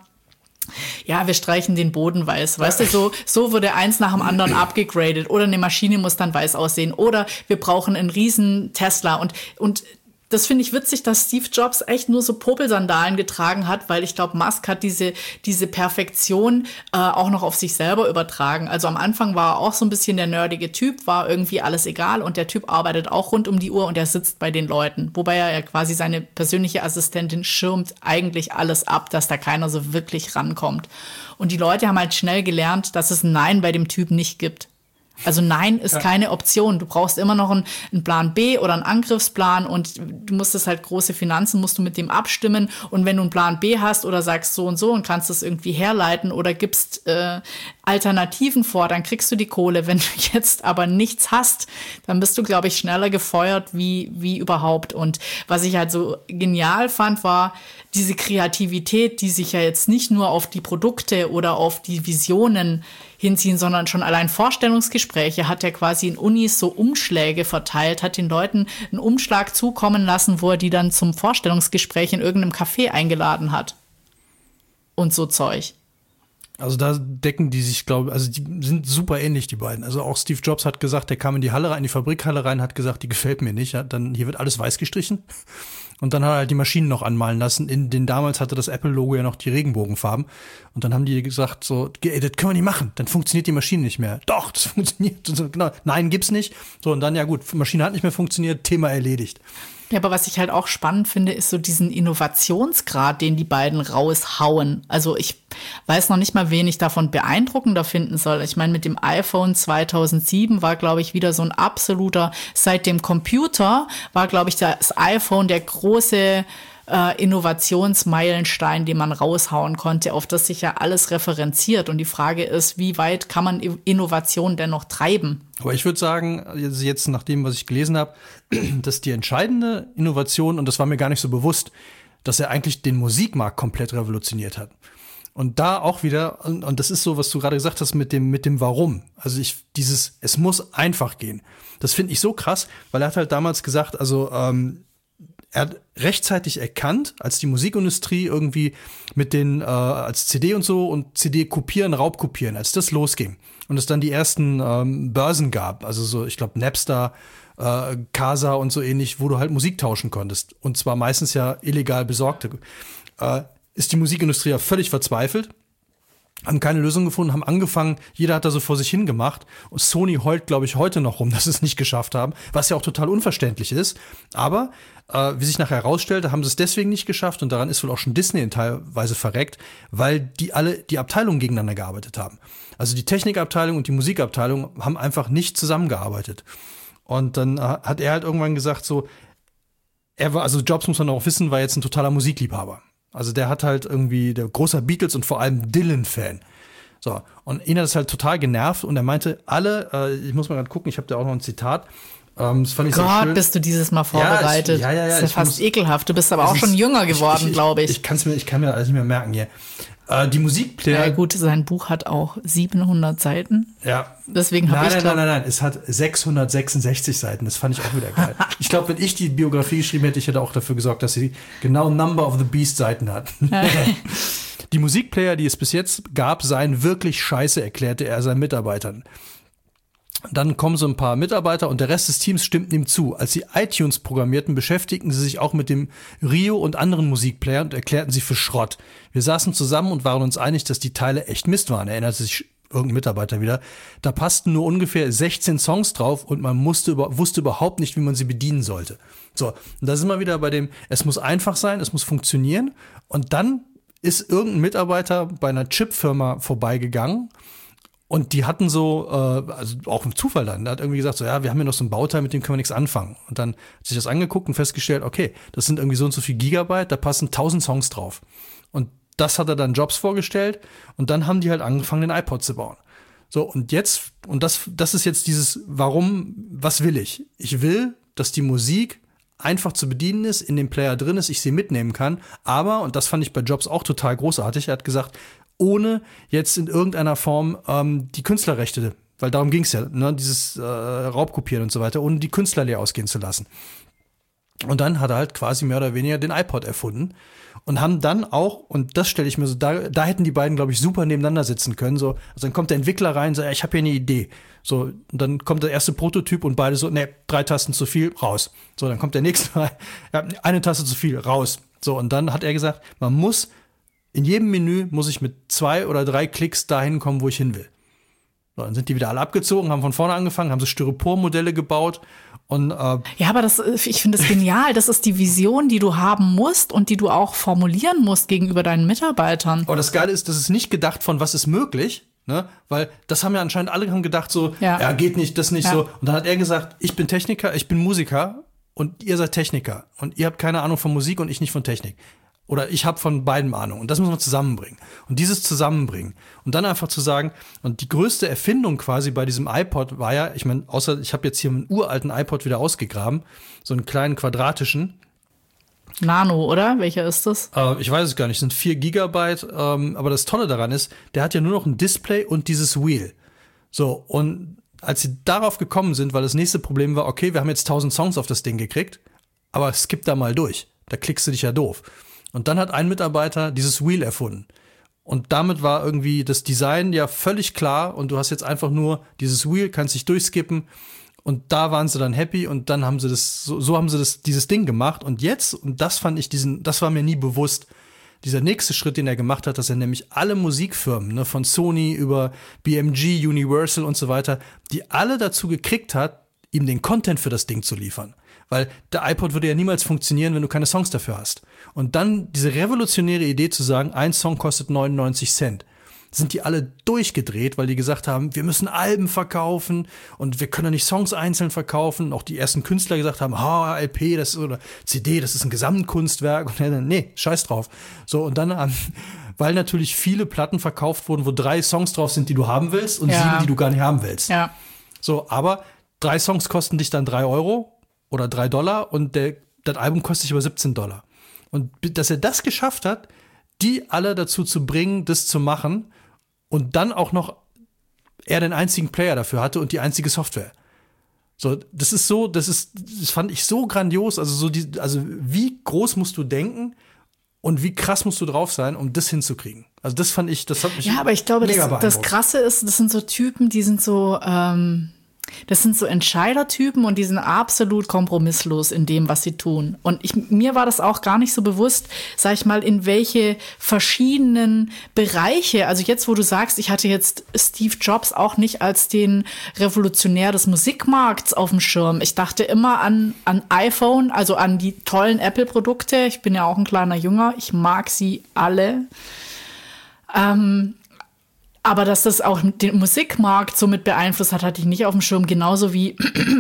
Ja, wir streichen den Boden weiß. Weißt du, so, so wurde eins nach dem anderen abgegradet. Oder eine Maschine muss dann weiß aussehen. Oder wir brauchen einen riesen Tesla. Und, und das finde ich witzig, dass Steve Jobs echt nur so Popelsandalen getragen hat, weil ich glaube, Musk hat diese, diese Perfektion äh, auch noch auf sich selber übertragen. Also am Anfang war er auch so ein bisschen der nerdige Typ, war irgendwie alles egal und der Typ arbeitet auch rund um die Uhr und er sitzt bei den Leuten. Wobei er ja quasi seine persönliche Assistentin schirmt eigentlich alles ab, dass da keiner so wirklich rankommt. Und die Leute haben halt schnell gelernt, dass es ein Nein bei dem Typ nicht gibt. Also Nein ist ja keine Option. Du brauchst immer noch einen, einen Plan B oder einen Angriffsplan und du musst das halt, große Finanzen musst du mit dem abstimmen. Und wenn du einen Plan B hast oder sagst so und so und kannst das irgendwie herleiten oder gibst äh, Alternativen vor, dann kriegst du die Kohle. Wenn du jetzt aber nichts hast, dann bist du, glaube ich, schneller gefeuert wie, wie überhaupt. Und was ich halt so genial fand, war diese Kreativität, die sich ja jetzt nicht nur auf die Produkte oder auf die Visionen hinziehen, sondern schon allein Vorstellungsgespräche hat er quasi in Unis so Umschläge verteilt, hat den Leuten einen Umschlag zukommen lassen, wo er die dann zum Vorstellungsgespräch in irgendeinem Café eingeladen hat. Und so Zeug. Also da decken die sich, glaube ich, also die sind super ähnlich, die beiden. Also auch Steve Jobs hat gesagt, der kam in die Halle rein, in die Fabrikhalle rein, hat gesagt, die gefällt mir nicht. Ja, dann hier wird alles weiß gestrichen. Und dann hat er halt die Maschinen noch anmalen lassen. In den damals hatte das Apple-Logo ja noch die Regenbogenfarben. Und dann haben die gesagt so, ey, das können wir nicht machen. Dann funktioniert die Maschine nicht mehr. Doch, das funktioniert. Genau. Nein, gibt's nicht. So, und dann, ja gut, Maschine hat nicht mehr funktioniert, Thema erledigt. Ja, aber was ich halt auch spannend finde, ist so diesen Innovationsgrad, den die beiden raushauen. Also ich weiß noch nicht mal, wen ich davon beeindruckender finden soll. Ich meine, mit dem iPhone zweitausendsieben war, glaube ich, wieder so ein absoluter, seit dem Computer war, glaube ich, das iPhone der große äh, Innovationsmeilenstein, den man raushauen konnte, auf das sich ja alles referenziert. Und die Frage ist, wie weit kann man Innovation denn noch treiben? Aber ich würde sagen, jetzt nach dem, was ich gelesen habe, dass die entscheidende Innovation, und das war mir gar nicht so bewusst, dass er eigentlich den Musikmarkt komplett revolutioniert hat. Und da auch wieder, und, und das ist so, was du gerade gesagt hast mit dem, mit dem Warum. Also ich, dieses, es muss einfach gehen. Das finde ich so krass, weil er hat halt damals gesagt, also ähm, er hat rechtzeitig erkannt, als die Musikindustrie irgendwie mit den, äh, als C D und so und C D kopieren, Raubkopieren, als das losging und es dann die ersten ähm, Börsen gab, also so, ich glaube, Napster, äh, Casa und so ähnlich, wo du halt Musik tauschen konntest. Und zwar meistens ja illegal besorgte. Äh, ist die Musikindustrie ja völlig verzweifelt, haben keine Lösung gefunden, haben angefangen, jeder hat da so vor sich hingemacht. Und Sony heult, glaube ich, heute noch rum, dass sie es nicht geschafft haben, was ja auch total unverständlich ist. Aber äh, wie sich nachher herausstellte, haben sie es deswegen nicht geschafft und daran ist wohl auch schon Disney teilweise verreckt, weil die alle die Abteilungen gegeneinander gearbeitet haben. Also die Technikabteilung und die Musikabteilung haben einfach nicht zusammengearbeitet. Und dann äh, hat er halt irgendwann gesagt so, er war, also Jobs muss man auch wissen, war jetzt ein totaler Musikliebhaber. Also der hat halt irgendwie, der großer Beatles und vor allem Dylan-Fan. So, und ihn hat es halt total genervt und er meinte, alle, äh, ich muss mal gerade gucken, ich habe da auch noch ein Zitat. Ähm, das fand ich Gott, sehr schön. bist du dieses Mal vorbereitet. Ja, ich, ja, ja, ja, das ist ja fast muss, ekelhaft. Du bist aber auch ist, schon jünger geworden, glaube ich. Ich, ich, ich, kann's mir, ich kann mir alles nicht mehr merken hier. Äh, die Musikplayer. Ja gut, sein Buch hat auch siebenhundert Seiten. Ja. Deswegen habe ich Nein, glaub, nein, nein, nein, es hat sechshundertsechsundsechzig Seiten. Das fand ich auch wieder geil. Ich glaube, wenn ich die Biografie geschrieben hätte, ich hätte auch dafür gesorgt, dass sie genau Number of the Beast Seiten hat. Die Musikplayer, die es bis jetzt gab, seien wirklich scheiße, erklärte er seinen Mitarbeitern. Dann kommen so ein paar Mitarbeiter und der Rest des Teams stimmten ihm zu. Als sie iTunes programmierten, beschäftigten sie sich auch mit dem Rio und anderen Musikplayern und erklärten sie für Schrott. Wir saßen zusammen und waren uns einig, dass die Teile echt Mist waren, erinnerte sich irgendein Mitarbeiter wieder. Da passten nur ungefähr sechzehn Songs drauf und man musste über, wusste überhaupt nicht, wie man sie bedienen sollte. So, und da sind wir wieder bei dem, es muss einfach sein, es muss funktionieren. Und dann ist irgendein Mitarbeiter bei einer Chipfirma vorbeigegangen. Und die hatten so, äh, also auch im Zufall dann, der hat irgendwie gesagt, so ja, wir haben hier noch so ein Bauteil, mit dem können wir nichts anfangen. Und dann hat sich das angeguckt und festgestellt, okay, das sind irgendwie so und so viel Gigabyte, da passen tausend Songs drauf. Und das hat er dann Jobs vorgestellt und dann haben die halt angefangen, den iPod zu bauen. So, und jetzt, und das, das ist jetzt dieses, warum, was will ich? Ich will, dass die Musik einfach zu bedienen ist, in dem Player drin ist, ich sie mitnehmen kann, aber, und das fand ich bei Jobs auch total großartig, er hat gesagt, ohne jetzt in irgendeiner Form ähm, die Künstlerrechte, weil darum ging es ja, ne, dieses äh, Raubkopieren und so weiter, ohne die Künstler leer ausgehen zu lassen. Und dann hat er halt quasi mehr oder weniger den iPod erfunden und haben dann auch, und das stelle ich mir so, da, da hätten die beiden, glaube ich, super nebeneinander sitzen können. So, also dann kommt der Entwickler rein und sagt, ich habe hier eine Idee. So, und dann kommt der erste Prototyp und beide so, ne, drei Tasten zu viel, raus. So, dann kommt der nächste rein, ja, eine Taste zu viel, raus. So, und dann hat er gesagt, man muss, in jedem Menü muss ich mit zwei oder drei Klicks dahin kommen, wo ich hin will. So, dann sind die wieder alle abgezogen, haben von vorne angefangen, haben so Styropor-Modelle gebaut. Und, äh, ja, aber das, ich finde das genial. Das ist die Vision, die du haben musst und die du auch formulieren musst gegenüber deinen Mitarbeitern. Aber das Geile ist, das ist nicht gedacht von, was ist möglich, ne? Weil das haben ja anscheinend alle haben gedacht so, ja, ja geht nicht, das nicht ja. so. Und dann hat er gesagt, ich bin Techniker, ich bin Musiker und ihr seid Techniker. Und ihr habt keine Ahnung von Musik und ich nicht von Technik. Oder ich habe von beidem Ahnung. Und das muss man zusammenbringen. Und dieses Zusammenbringen. Und dann einfach zu sagen, und die größte Erfindung quasi bei diesem iPod war ja, ich meine, außer ich habe jetzt hier einen uralten iPod wieder ausgegraben, so einen kleinen quadratischen. Nano, oder? Welcher ist das? Äh, ich weiß es gar nicht, es sind vier Gigabyte. Ähm, aber das Tolle daran ist, der hat ja nur noch ein Display und dieses Wheel. So, und als sie darauf gekommen sind, weil das nächste Problem war, okay, wir haben jetzt tausend Songs auf das Ding gekriegt, aber skip da mal durch. Da klickst du dich ja doof. Und dann hat ein Mitarbeiter dieses Wheel erfunden. Und damit war irgendwie das Design ja völlig klar und du hast jetzt einfach nur dieses Wheel, kannst dich durchskippen und da waren sie dann happy und dann haben sie das, so, so haben sie das, dieses Ding gemacht und jetzt, und das fand ich diesen, das war mir nie bewusst, dieser nächste Schritt, den er gemacht hat, dass er nämlich alle Musikfirmen, ne, von Sony über B M G, Universal und so weiter, die alle dazu gekriegt hat, ihm den Content für das Ding zu liefern. Weil der iPod würde ja niemals funktionieren, wenn du keine Songs dafür hast. Und dann diese revolutionäre Idee zu sagen, ein Song kostet neunundneunzig Cent. Sind die alle durchgedreht, weil die gesagt haben, wir müssen Alben verkaufen und wir können ja nicht Songs einzeln verkaufen. Auch die ersten Künstler gesagt haben, ha, L P, das ist, oder C D, das ist ein Gesamtkunstwerk. Und dann, nee, scheiß drauf. So, und dann, weil natürlich viele Platten verkauft wurden, wo drei Songs drauf sind, die du haben willst und ja. sieben, die du gar nicht haben willst. Ja. So, aber drei Songs kosten dich dann drei Euro. Oder drei Dollar und der, das Album kostet sich aber siebzehn Dollar. Und dass er das geschafft hat, die alle dazu zu bringen, das zu machen und dann auch noch er den einzigen Player dafür hatte und die einzige Software. So, das ist so, das ist, das fand ich so grandios. Also so die, also wie groß musst du denken und wie krass musst du drauf sein, um das hinzukriegen? Also das fand ich, das hat mich Ja, aber ich glaube, mega das, das Krasse ist, das sind so Typen, die sind so, ähm, das sind so Entscheidertypen und die sind absolut kompromisslos in dem, was sie tun. Und ich, mir war das auch gar nicht so bewusst, sag ich mal, in welche verschiedenen Bereiche, also jetzt, wo du sagst, ich hatte jetzt Steve Jobs auch nicht als den Revolutionär des Musikmarkts auf dem Schirm. Ich dachte immer an, an iPhone, also an die tollen Apple-Produkte. Ich bin ja auch ein kleiner Jünger. Ich mag sie alle. Ähm, Aber dass das auch den Musikmarkt so mit beeinflusst hat, hatte ich nicht auf dem Schirm. Genauso wie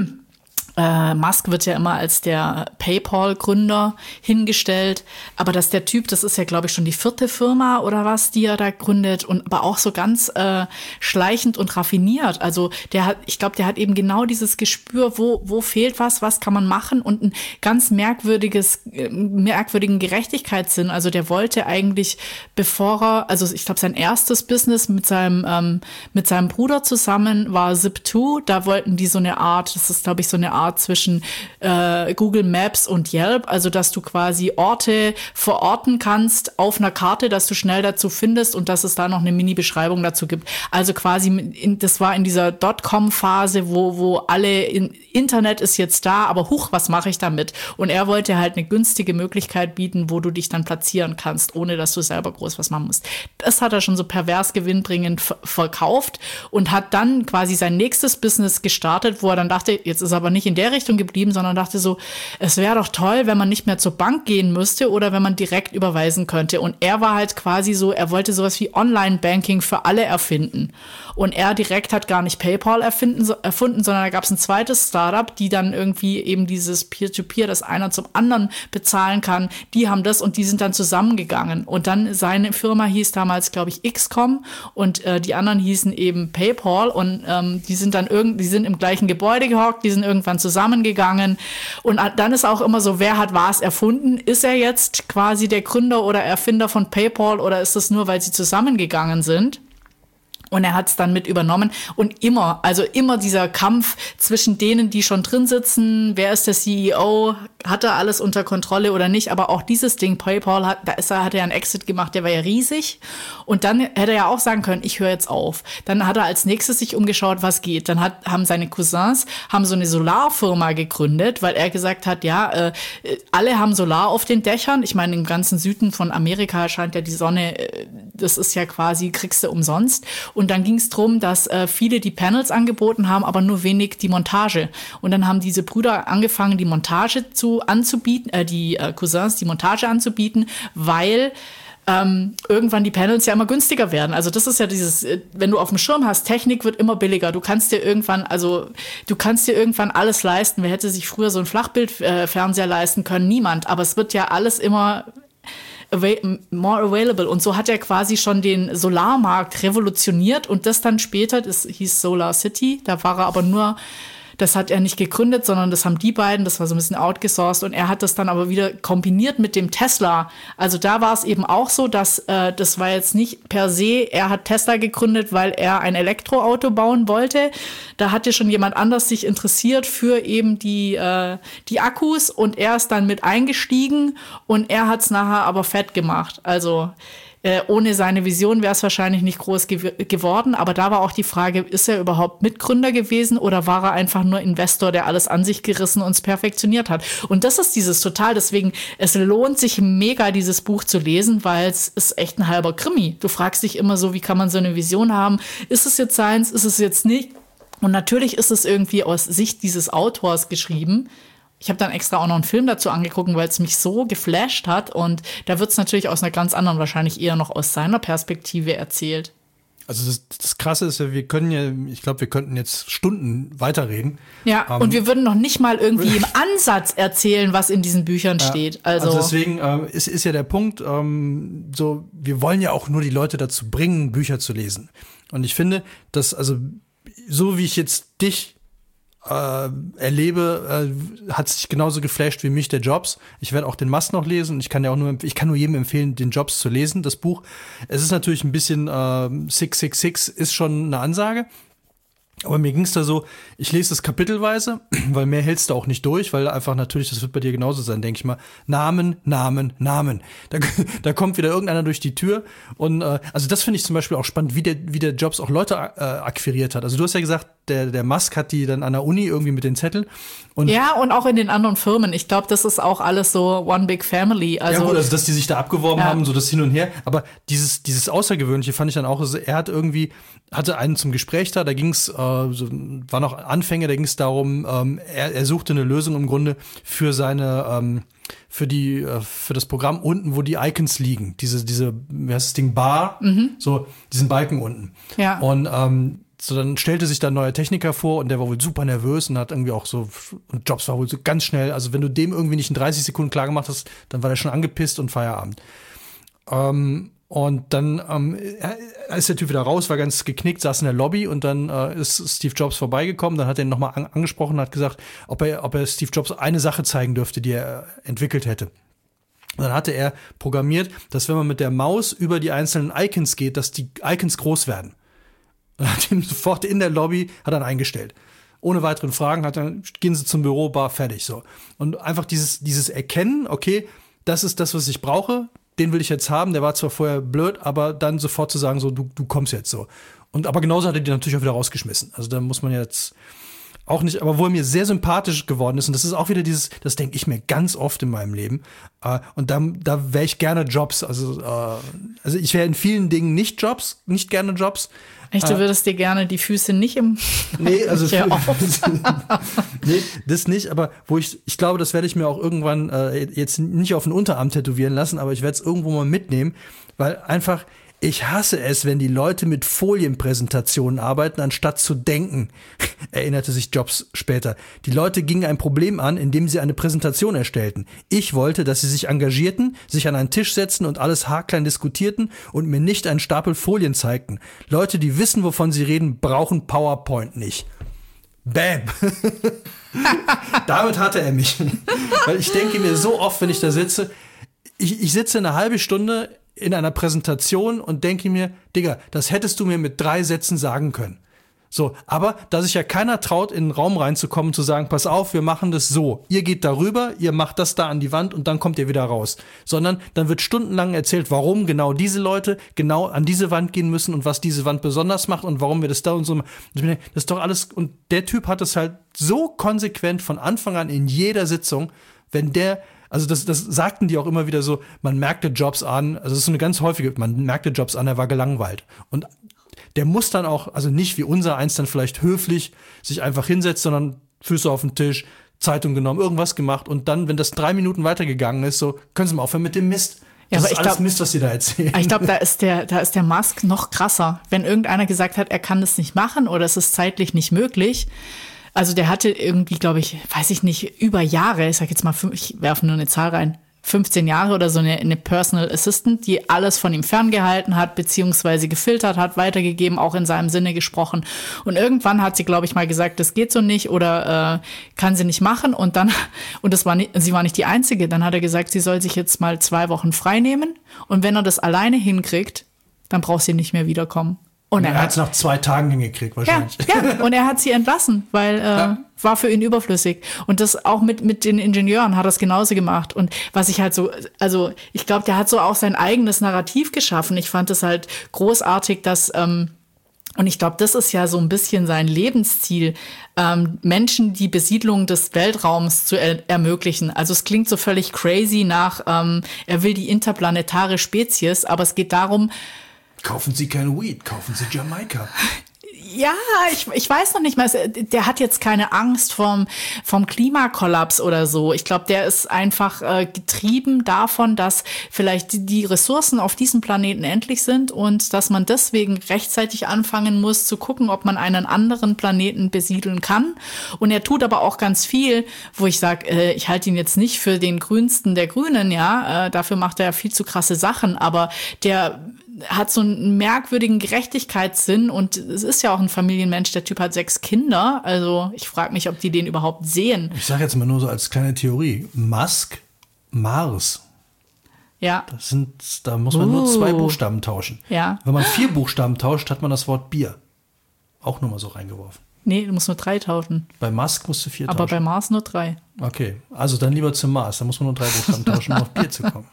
äh, Musk wird ja immer als der PayPal-Gründer hingestellt. Aber dass der Typ, das ist ja, glaube ich, schon die vierte Firma oder was, die er da gründet. Und aber auch so ganz äh, schleichend und raffiniert. Also der hat, ich glaube, der hat eben genau dieses Gespür, wo, wo fehlt was, was kann man machen. Und ein ganz merkwürdiges, äh, merkwürdigen Gerechtigkeitssinn. Also der wollte eigentlich, bevor er, also ich glaube, sein erstes Business mit seinem, ähm, mit seinem Bruder zusammen war Zip zwei. Da wollten die so eine Art, das ist, glaube ich, so eine Art zwischen äh, Google Maps und Yelp, also dass du quasi Orte verorten kannst auf einer Karte, dass du schnell dazu findest und dass es da noch eine Mini-Beschreibung dazu gibt. Also quasi, in, das war in dieser Dotcom-Phase, wo, wo alle, in, Internet ist jetzt da, aber huch, was mache ich damit? Und er wollte halt eine günstige Möglichkeit bieten, wo du dich dann platzieren kannst, ohne dass du selber groß was machen musst. Das hat er schon so pervers gewinnbringend ver- verkauft und hat dann quasi sein nächstes Business gestartet, wo er dann dachte, jetzt ist er aber nicht in der Richtung geblieben, sondern dachte so, es wäre doch toll, wenn man nicht mehr zur Bank gehen müsste oder wenn man direkt überweisen könnte. Und er war halt quasi so, er wollte sowas wie Online-Banking für alle erfinden. Und er direkt hat gar nicht PayPal erfinden, erfunden, sondern da gab es ein zweites Startup, die dann irgendwie eben dieses Peer-to-Peer, das einer zum anderen bezahlen kann, die haben das und die sind dann zusammengegangen. Und dann seine Firma hieß damals, glaube ich, X COM und äh, die anderen hießen eben PayPal und ähm, die sind dann irgend, die sind im gleichen Gebäude gehockt, die sind irgendwann zusammengegangen. Und dann ist auch immer so, wer hat was erfunden? Ist er jetzt quasi der Gründer oder Erfinder von PayPal oder ist das nur, weil sie zusammengegangen sind? Und er hat es dann mit übernommen. Und immer, also immer dieser Kampf zwischen denen, die schon drin sitzen, wer ist der C E O, hat er alles unter Kontrolle oder nicht. Aber auch dieses Ding, PayPal, hat, da ist er, hat er einen Exit gemacht, der war ja riesig. Und dann hätte er ja auch sagen können, ich höre jetzt auf. Dann hat er als nächstes sich umgeschaut, was geht. Dann hat, haben seine Cousins haben so eine Solarfirma gegründet, weil er gesagt hat, ja, äh, alle haben Solar auf den Dächern. Ich meine, im ganzen Süden von Amerika scheint ja die Sonne, äh, das ist ja quasi, kriegst du umsonst. Und dann ging es darum, dass äh, viele die Panels angeboten haben, aber nur wenig die Montage. Und dann haben diese Brüder angefangen, die Montage zu anzubieten, äh, die äh, Cousins die Montage anzubieten, weil ähm, irgendwann die Panels ja immer günstiger werden. Also das ist ja dieses, äh, wenn du auf dem Schirm hast, Technik wird immer billiger. Du kannst dir irgendwann, also du kannst dir irgendwann alles leisten. Wer hätte sich früher so einen Flachbildfernseher äh, leisten können? Niemand. Aber es wird ja alles immer more available. Und so hat er quasi schon den Solarmarkt revolutioniert und das dann später, das hieß Solar City, da war er aber nur, das hat er nicht gegründet, sondern das haben die beiden, das war so ein bisschen outgesourced und er hat das dann aber wieder kombiniert mit dem Tesla. Also da war es eben auch so, dass äh, das war jetzt nicht per se, er hat Tesla gegründet, weil er ein Elektroauto bauen wollte. Da hatte schon jemand anders sich interessiert für eben die, äh, die Akkus und er ist dann mit eingestiegen und er hat es nachher aber fett gemacht. Also Äh, ohne seine Vision wäre es wahrscheinlich nicht groß gew- geworden. Aber da war auch die Frage, ist er überhaupt Mitgründer gewesen oder war er einfach nur Investor, der alles an sich gerissen und es perfektioniert hat? Und das ist dieses total, deswegen, es lohnt sich mega, dieses Buch zu lesen, weil es ist echt ein halber Krimi. Du fragst dich immer so, wie kann man so eine Vision haben? Ist es jetzt seins? Ist es jetzt nicht? Und natürlich ist es irgendwie aus Sicht dieses Autors geschrieben. Ich habe dann extra auch noch einen Film dazu angeguckt, weil es mich so geflasht hat. Und da wird es natürlich aus einer ganz anderen, wahrscheinlich eher noch aus seiner Perspektive erzählt. Also das, das Krasse ist ja, wir können ja, ich glaube, wir könnten jetzt Stunden weiterreden. Ja, ähm, und wir würden noch nicht mal irgendwie im Ansatz erzählen, was in diesen Büchern ja, steht. Also, also deswegen äh, ist, ist ja der Punkt, ähm, so, wir wollen ja auch nur die Leute dazu bringen, Bücher zu lesen. Und ich finde, dass, also so wie ich jetzt dich Äh, erlebe, äh, hat sich genauso geflasht wie mich der Jobs. Ich werde auch den Mast noch lesen. Ich kann ja auch nur, ich kann nur jedem empfehlen, den Jobs zu lesen, das Buch. Es ist natürlich ein bisschen äh, sechs sechs sechs ist schon eine Ansage. Aber mir ging es da so, ich lese das kapitelweise, weil mehr hältst du auch nicht durch, weil einfach natürlich, das wird bei dir genauso sein, denke ich mal, Namen, Namen, Namen. Da, da kommt wieder irgendeiner durch die Tür und äh, also das finde ich zum Beispiel auch spannend, wie der, wie der Jobs auch Leute äh, akquiriert hat. Also du hast ja gesagt, der, der Musk hat die dann an der Uni irgendwie mit den Zetteln. Und ja, und auch in den anderen Firmen. Ich glaube, das ist auch alles so One Big Family. Also, ja gut, also dass die sich da abgeworben ja. haben, so das Hin und Her. Aber dieses, dieses Außergewöhnliche fand ich dann auch, also er hat irgendwie, hatte einen zum Gespräch da, da ging es, äh, so, war noch Anfänge, da ging es darum, ähm, er, er suchte eine Lösung im Grunde für seine, ähm, für die, äh, für das Programm unten, wo die Icons liegen. Diese, diese, wie heißt das Ding, Bar, mhm. so diesen Balken unten. Ja. Und ähm, so, dann stellte sich da ein neuer Techniker vor und der war wohl super nervös und hat irgendwie auch so, und Jobs war wohl so ganz schnell, also wenn du dem irgendwie nicht in dreißig Sekunden klar gemacht hast, dann war der schon angepisst und Feierabend. Ähm, und dann ähm, ist der Typ wieder raus, war ganz geknickt, saß in der Lobby und dann äh, ist Steve Jobs vorbeigekommen, dann hat er ihn nochmal an- angesprochen und hat gesagt, ob er, ob er Steve Jobs eine Sache zeigen dürfte, die er entwickelt hätte. Und dann hatte er programmiert, dass wenn man mit der Maus über die einzelnen Icons geht, dass die Icons groß werden. Und hat ihn sofort in der Lobby, hat dann eingestellt. Ohne weiteren Fragen, hat dann, gehen Sie zum Büro, bar, fertig, so. Und einfach dieses, dieses Erkennen, okay, das ist das, was ich brauche, den will ich jetzt haben, der war zwar vorher blöd, aber dann sofort zu sagen, so, du, du kommst jetzt so. Und aber genauso hat er die natürlich auch wieder rausgeschmissen. Also da muss man jetzt auch nicht, aber wo er mir sehr sympathisch geworden ist, und das ist auch wieder dieses, das denke ich mir ganz oft in meinem Leben, äh, und da, da wäre ich gerne Jobs, also, äh, also ich wäre in vielen Dingen nicht Jobs, nicht gerne Jobs. Echt, du würdest dir gerne die Füße nicht im Nee, also Hör auf. nee, das nicht, aber wo ich, ich glaube, das werde ich mir auch irgendwann äh, jetzt nicht auf den Unterarm tätowieren lassen, aber ich werde es irgendwo mal mitnehmen, weil einfach, ich hasse es, wenn die Leute mit Folienpräsentationen arbeiten, anstatt zu denken, erinnerte sich Jobs später. Die Leute gingen ein Problem an, indem sie eine Präsentation erstellten. Ich wollte, dass sie sich engagierten, sich an einen Tisch setzten und alles haarklein diskutierten und mir nicht einen Stapel Folien zeigten. Leute, die wissen, wovon sie reden, brauchen PowerPoint nicht. Bam! Damit hatte er mich. Weil ich denke mir so oft, wenn ich da sitze, ich, ich sitze eine halbe Stunde in einer Präsentation und denke mir, Digga, das hättest du mir mit drei Sätzen sagen können. So, aber da sich ja keiner traut, in den Raum reinzukommen, zu sagen, pass auf, wir machen das so. Ihr geht darüber, ihr macht das da an die Wand und dann kommt ihr wieder raus. Sondern dann wird stundenlang erzählt, warum genau diese Leute genau an diese Wand gehen müssen und was diese Wand besonders macht und warum wir das da und so machen. Das ist doch alles, und der Typ hat es halt so konsequent von Anfang an in jeder Sitzung, wenn der, also das, das sagten die auch immer wieder so, man merkte Jobs an, also das ist so eine ganz häufige, man merkte Jobs an, er war gelangweilt. Und der muss dann auch, also nicht wie unser eins dann vielleicht höflich sich einfach hinsetzt, sondern Füße auf den Tisch, Zeitung genommen, irgendwas gemacht und dann, wenn das drei Minuten weitergegangen ist, so, können Sie mal aufhören mit dem Mist. Das ja, aber ist ich alles glaub, Mist, was Sie da erzählen. Ich glaube, da ist der, da ist der Musk noch krasser. Wenn irgendeiner gesagt hat, er kann das nicht machen oder es ist zeitlich nicht möglich. Also der hatte irgendwie, glaube ich, weiß ich nicht, über Jahre, ich sag jetzt mal, ich werfe nur eine Zahl rein, fünfzehn Jahre oder so eine, eine Personal Assistant, die alles von ihm ferngehalten hat, beziehungsweise gefiltert hat, weitergegeben, auch in seinem Sinne gesprochen. Und irgendwann hat sie, glaube ich, mal gesagt, das geht so nicht oder äh, kann sie nicht machen. Und dann, und das war nicht, sie war nicht die Einzige, dann hat er gesagt, sie soll sich jetzt mal zwei Wochen frei nehmen. Und wenn er das alleine hinkriegt, dann braucht sie nicht mehr wiederkommen. Und er hat es nach zwei Tagen hingekriegt wahrscheinlich. Ja, ja, und er hat sie entlassen, weil äh, ja. war für ihn überflüssig. Und das auch mit mit den Ingenieuren hat er es genauso gemacht. Und was ich halt so, also ich glaube, der hat so auch sein eigenes Narrativ geschaffen. Ich fand es halt großartig, dass ähm, und ich glaube, das ist ja so ein bisschen sein Lebensziel, ähm, Menschen die Besiedlung des Weltraums zu er- ermöglichen. Also es klingt so völlig crazy nach, ähm, er will die interplanetare Spezies, aber es geht darum, kaufen Sie keine Weed, kaufen Sie Jamaika. Ja, ich, ich weiß noch nicht mal, der hat jetzt keine Angst vom, vom Klimakollaps oder so. Ich glaube, der ist einfach äh, getrieben davon, dass vielleicht die Ressourcen auf diesem Planeten endlich sind und dass man deswegen rechtzeitig anfangen muss zu gucken, ob man einen anderen Planeten besiedeln kann. Und er tut aber auch ganz viel, wo ich sage, äh, ich halte ihn jetzt nicht für den grünsten der Grünen, ja, äh, dafür macht er viel zu krasse Sachen, aber der hat so einen merkwürdigen Gerechtigkeitssinn und es ist ja auch ein Familienmensch, der Typ hat sechs Kinder, also ich frage mich, ob die den überhaupt sehen. Ich sage jetzt mal nur so als kleine Theorie, Musk, Mars. Ja. Das sind, da muss man uh. nur zwei Buchstaben tauschen. Ja. Wenn man vier Buchstaben tauscht, hat man das Wort Bier. Auch nur mal so reingeworfen. Nee, du musst nur drei tauschen. Bei Musk musst du vier Aber tauschen. bei Mars nur drei. Okay, also dann lieber zum Mars. Da muss man nur drei Buchstaben tauschen, um auf Bier zu kommen.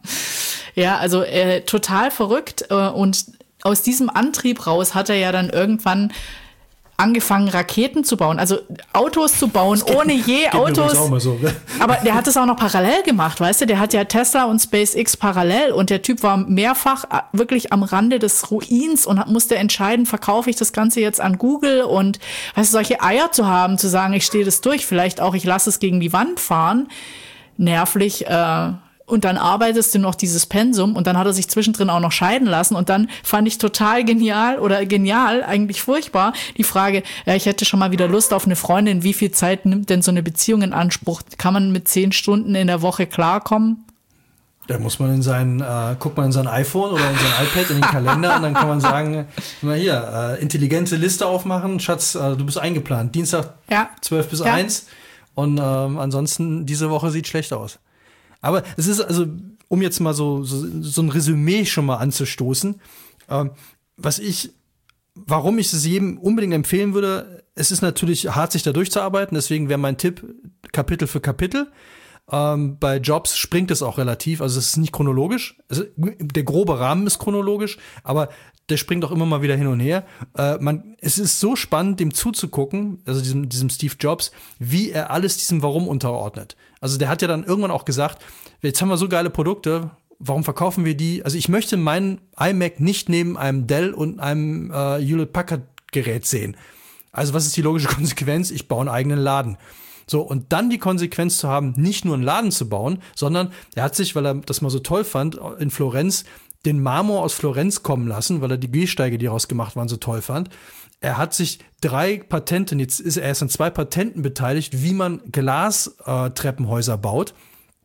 Ja, also äh, total verrückt. Äh, und aus diesem Antrieb raus hat er ja dann irgendwann angefangen, Raketen zu bauen, also Autos zu bauen, ohne je Autos. Auch mal so, ne? Aber der hat das auch noch parallel gemacht, weißt du? Der hat ja Tesla und SpaceX parallel und der Typ war mehrfach wirklich am Rande des Ruins und musste entscheiden, verkaufe ich das Ganze jetzt an Google und weißt du, solche Eier zu haben, zu sagen, ich stehe das durch, vielleicht auch, ich lasse es gegen die Wand fahren, nervlich, äh, und dann arbeitest du noch dieses Pensum und dann hat er sich zwischendrin auch noch scheiden lassen und dann fand ich total genial oder genial, eigentlich furchtbar, die Frage, ja, ich hätte schon mal wieder Lust auf eine Freundin, wie viel Zeit nimmt denn so eine Beziehung in Anspruch? Kann man mit zehn Stunden in der Woche klarkommen? Da muss man in sein, äh, guckt man in sein iPhone oder in sein iPad, in den Kalender und dann kann man sagen, mal hier, äh, intelligente Liste aufmachen, Schatz, äh, du bist eingeplant, Dienstag ja. zwölf bis ja. eins und ähm, ansonsten diese Woche sieht schlecht aus. Aber es ist also, um jetzt mal so, so, so ein Resümee schon mal anzustoßen, ähm, was ich, warum ich es jedem unbedingt empfehlen würde, es ist natürlich hart, sich da durchzuarbeiten, deswegen wäre mein Tipp Kapitel für Kapitel. Ähm, bei Jobs springt es auch relativ, also es ist nicht chronologisch, also der grobe Rahmen ist chronologisch, aber der springt auch immer mal wieder hin und her. Äh, man, es ist so spannend, dem zuzugucken, also diesem, diesem Steve Jobs, wie er alles diesem Warum unterordnet. Also der hat ja dann irgendwann auch gesagt, jetzt haben wir so geile Produkte, warum verkaufen wir die? Also ich möchte meinen iMac nicht neben einem Dell und einem äh, Hewlett-Packard-Gerät sehen. Also was ist die logische Konsequenz? Ich baue einen eigenen Laden. So, und dann die Konsequenz zu haben, nicht nur einen Laden zu bauen, sondern er hat sich, weil er das mal so toll fand, in Florenz den Marmor aus Florenz kommen lassen, weil er die Gehsteige, die daraus gemacht waren, so toll fand. Er hat sich drei Patente, jetzt ist er erst an zwei Patenten beteiligt, wie man Glastreppenhäuser äh, baut.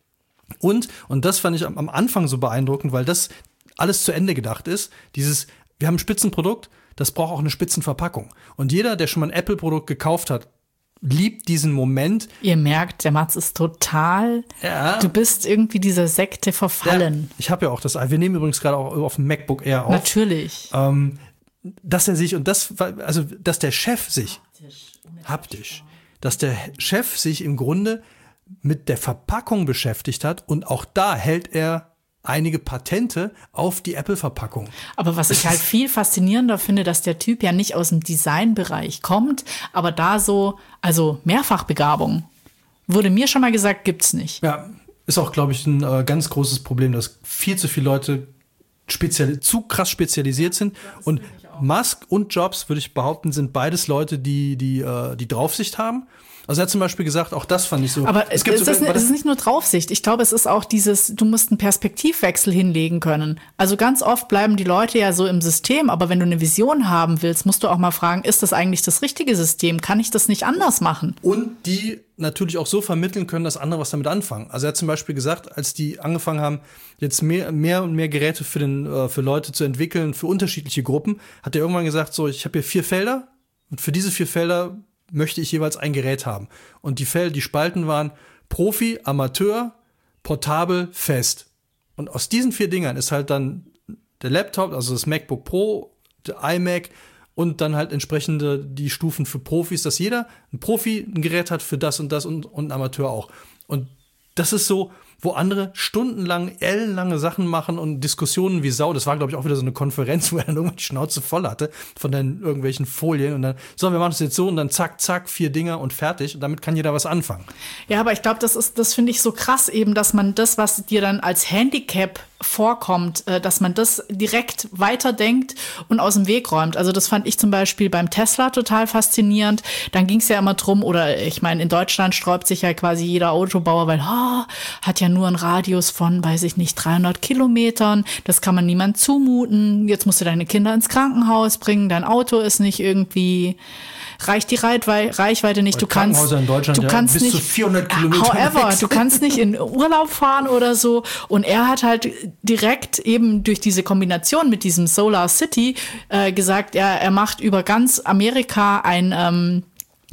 Und, und das fand ich am, am Anfang so beeindruckend, weil das alles zu Ende gedacht ist. Dieses, wir haben ein Spitzenprodukt, das braucht auch eine Spitzenverpackung. Und jeder, der schon mal ein Apple-Produkt gekauft hat, liebt diesen Moment. Ihr merkt, der Mats ist total, ja. Du bist irgendwie dieser Sekte verfallen. Ja, ich habe ja auch das, wir nehmen übrigens gerade auch auf dem MacBook Air auf. Natürlich. Ähm, dass er sich, und das, also, dass der Chef sich, haptisch, haptisch dass der Chef sich im Grunde mit der Verpackung beschäftigt hat und auch da hält er einige Patente auf die Apple-Verpackung. Aber was ich halt viel faszinierender finde, dass der Typ ja nicht aus dem Designbereich kommt, aber da so, also Mehrfachbegabung, wurde mir schon mal gesagt, gibt's nicht. Ja, ist auch, glaube ich, ein äh, ganz großes Problem, dass viel zu viele Leute speziell, zu krass spezialisiert sind. Und Musk und Jobs, würde ich behaupten, sind beides Leute, die, die, äh, die Draufsicht haben. Also er hat zum Beispiel gesagt, auch das fand ich so. Aber es, gibt es, sogar, ist, es ist nicht nur Draufsicht. Ich glaube, es ist auch dieses, du musst einen Perspektivwechsel hinlegen können. Also ganz oft bleiben die Leute ja so im System, aber wenn du eine Vision haben willst, musst du auch mal fragen, ist das eigentlich das richtige System? Kann ich das nicht anders machen? Und die natürlich auch so vermitteln können, dass andere was damit anfangen. Also er hat zum Beispiel gesagt, als die angefangen haben, jetzt mehr, mehr und mehr Geräte für, den, äh, für Leute zu entwickeln, für unterschiedliche Gruppen, hat er irgendwann gesagt, so, ich habe hier vier Felder und für diese vier Felder möchte ich jeweils ein Gerät haben. Und die Felder, die Spalten waren Profi, Amateur, portabel, fest. Und aus diesen vier Dingern ist halt dann der Laptop, also das MacBook Pro, der iMac und dann halt entsprechende die Stufen für Profis, dass jeder ein Profi ein Gerät hat für das und das und, und ein Amateur auch. Und das ist so, wo andere stundenlang, ellenlange Sachen machen und Diskussionen wie Sau. Das war, glaube ich, auch wieder so eine Konferenz, wo er dann irgendwann die Schnauze voll hatte von den irgendwelchen Folien und dann, so, wir machen das jetzt so und dann zack, zack, vier Dinger und fertig und damit kann jeder was anfangen. Ja, aber ich glaube, das ist, das finde ich so krass eben, dass man das, was dir dann als Handicap vorkommt, äh, dass man das direkt weiterdenkt und aus dem Weg räumt. Also das fand ich zum Beispiel beim Tesla total faszinierend. Dann ging es ja immer drum, oder ich meine, in Deutschland sträubt sich ja quasi jeder Autobauer, weil oh, hat ja nur einen Radius von, weiß ich nicht, dreihundert Kilometern. Das kann man niemand zumuten. Jetzt musst du deine Kinder ins Krankenhaus bringen. Dein Auto ist nicht irgendwie, reicht die Reichweite nicht. Du kannst, in Deutschland, du ja, kannst bis nicht, zu vierhundert Kilometer however, weg. du kannst nicht in Urlaub fahren oder so. Und er hat halt direkt eben durch diese Kombination mit diesem Solar City äh, gesagt, er, er macht über ganz Amerika ein ähm,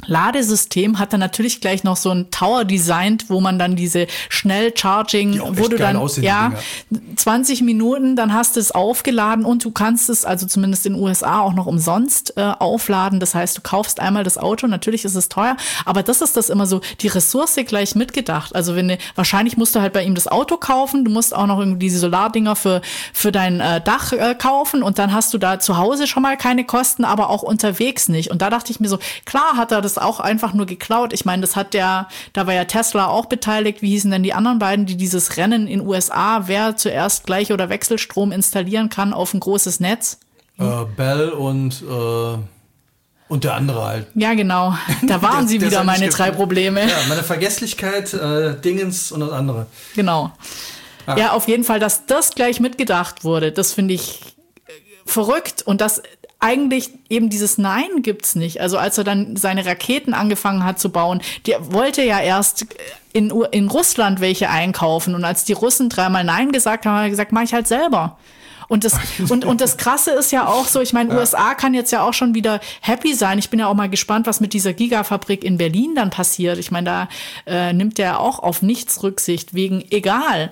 Ladesystem hat dann natürlich gleich noch so ein Tower designt, wo man dann diese Schnell-Charging, wo du dann, ja, zwanzig Minuten, dann hast du es aufgeladen und du kannst es, also zumindest in den U S A, auch noch umsonst äh, aufladen. Das heißt, du kaufst einmal das Auto, natürlich ist es teuer, aber das ist das immer so, die Ressource gleich mitgedacht. Also wenn du, wahrscheinlich musst du halt bei ihm das Auto kaufen, du musst auch noch irgendwie diese Solardinger für, für dein äh, Dach äh, kaufen und dann hast du da zu Hause schon mal keine Kosten, aber auch unterwegs nicht. Und da dachte ich mir so, klar hat er das auch einfach nur geklaut. Ich meine, das hat der, da war ja Tesla auch beteiligt. Wie hießen denn die anderen beiden, die dieses Rennen in U S A, wer zuerst Gleich- oder Wechselstrom installieren kann auf ein großes Netz? Äh, Bell und, äh, und der andere halt. Ja, genau. Da waren sie wieder meine drei Probleme. Ja, meine Vergesslichkeit, äh, Dingens und das andere. Genau. Ah. Ja, auf jeden Fall, dass das gleich mitgedacht wurde, das finde ich verrückt und das eigentlich eben dieses Nein gibt's nicht. Also als er dann seine Raketen angefangen hat zu bauen, der wollte ja erst in, in Russland welche einkaufen. Und als die Russen dreimal Nein gesagt haben, hat er gesagt, mach ich halt selber. Und das, und, und das Krasse ist ja auch so, ich meine, ja. U S A kann jetzt ja auch schon wieder happy sein. Ich bin ja auch mal gespannt, was mit dieser Gigafabrik in Berlin dann passiert. Ich meine, da äh, nimmt er auch auf nichts Rücksicht, wegen egal.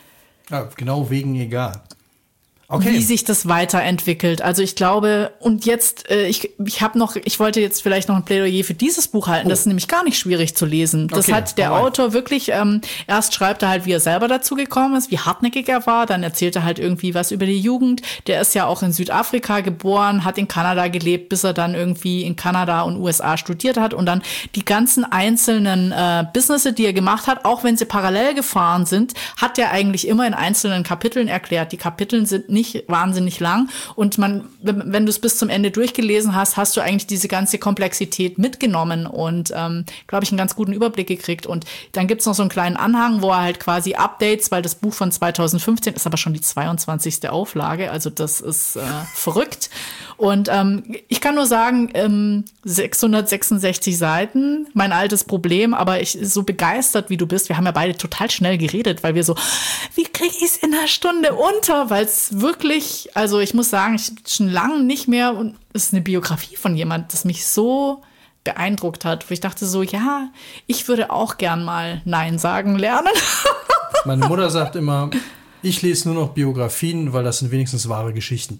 Ja, genau wegen egal. Okay. Wie sich das weiterentwickelt. Also ich glaube, und jetzt, äh, ich, ich habe noch, ich wollte jetzt vielleicht noch ein Plädoyer für dieses Buch halten. Oh. Das ist nämlich gar nicht schwierig zu lesen. Das okay. hat der Alright. Autor wirklich, ähm, erst schreibt er halt, wie er selber dazu gekommen ist, wie hartnäckig er war. Dann erzählt er halt irgendwie was über die Jugend. Der ist ja auch in Südafrika geboren, hat in Kanada gelebt, bis er dann irgendwie in Kanada und U S A studiert hat. Und dann die ganzen einzelnen äh, Businesses, die er gemacht hat, auch wenn sie parallel gefahren sind, hat er eigentlich immer in einzelnen Kapiteln erklärt. Die Kapiteln sind nicht wahnsinnig lang und man, wenn du es bis zum Ende durchgelesen hast, hast du eigentlich diese ganze Komplexität mitgenommen und, ähm, glaube ich, einen ganz guten Überblick gekriegt. Und dann gibt's noch so einen kleinen Anhang, wo er halt quasi Updates, weil das Buch von zweitausendfünfzehn ist aber schon die zweiundzwanzigste Auflage, also das ist äh, verrückt. Und ähm, ich kann nur sagen, ähm, sechshundertsechsundsechzig Seiten, mein altes Problem, aber ich so begeistert, wie du bist. Wir haben ja beide total schnell geredet, weil wir so, wie kriege ich es in einer Stunde unter? Weil es wirklich, also ich muss sagen, ich schon lange nicht mehr, und es ist eine Biografie von jemand, das mich so beeindruckt hat, wo ich dachte so, ja, ich würde auch gern mal Nein sagen lernen. Meine Mutter sagt immer, ich lese nur noch Biografien, weil das sind wenigstens wahre Geschichten.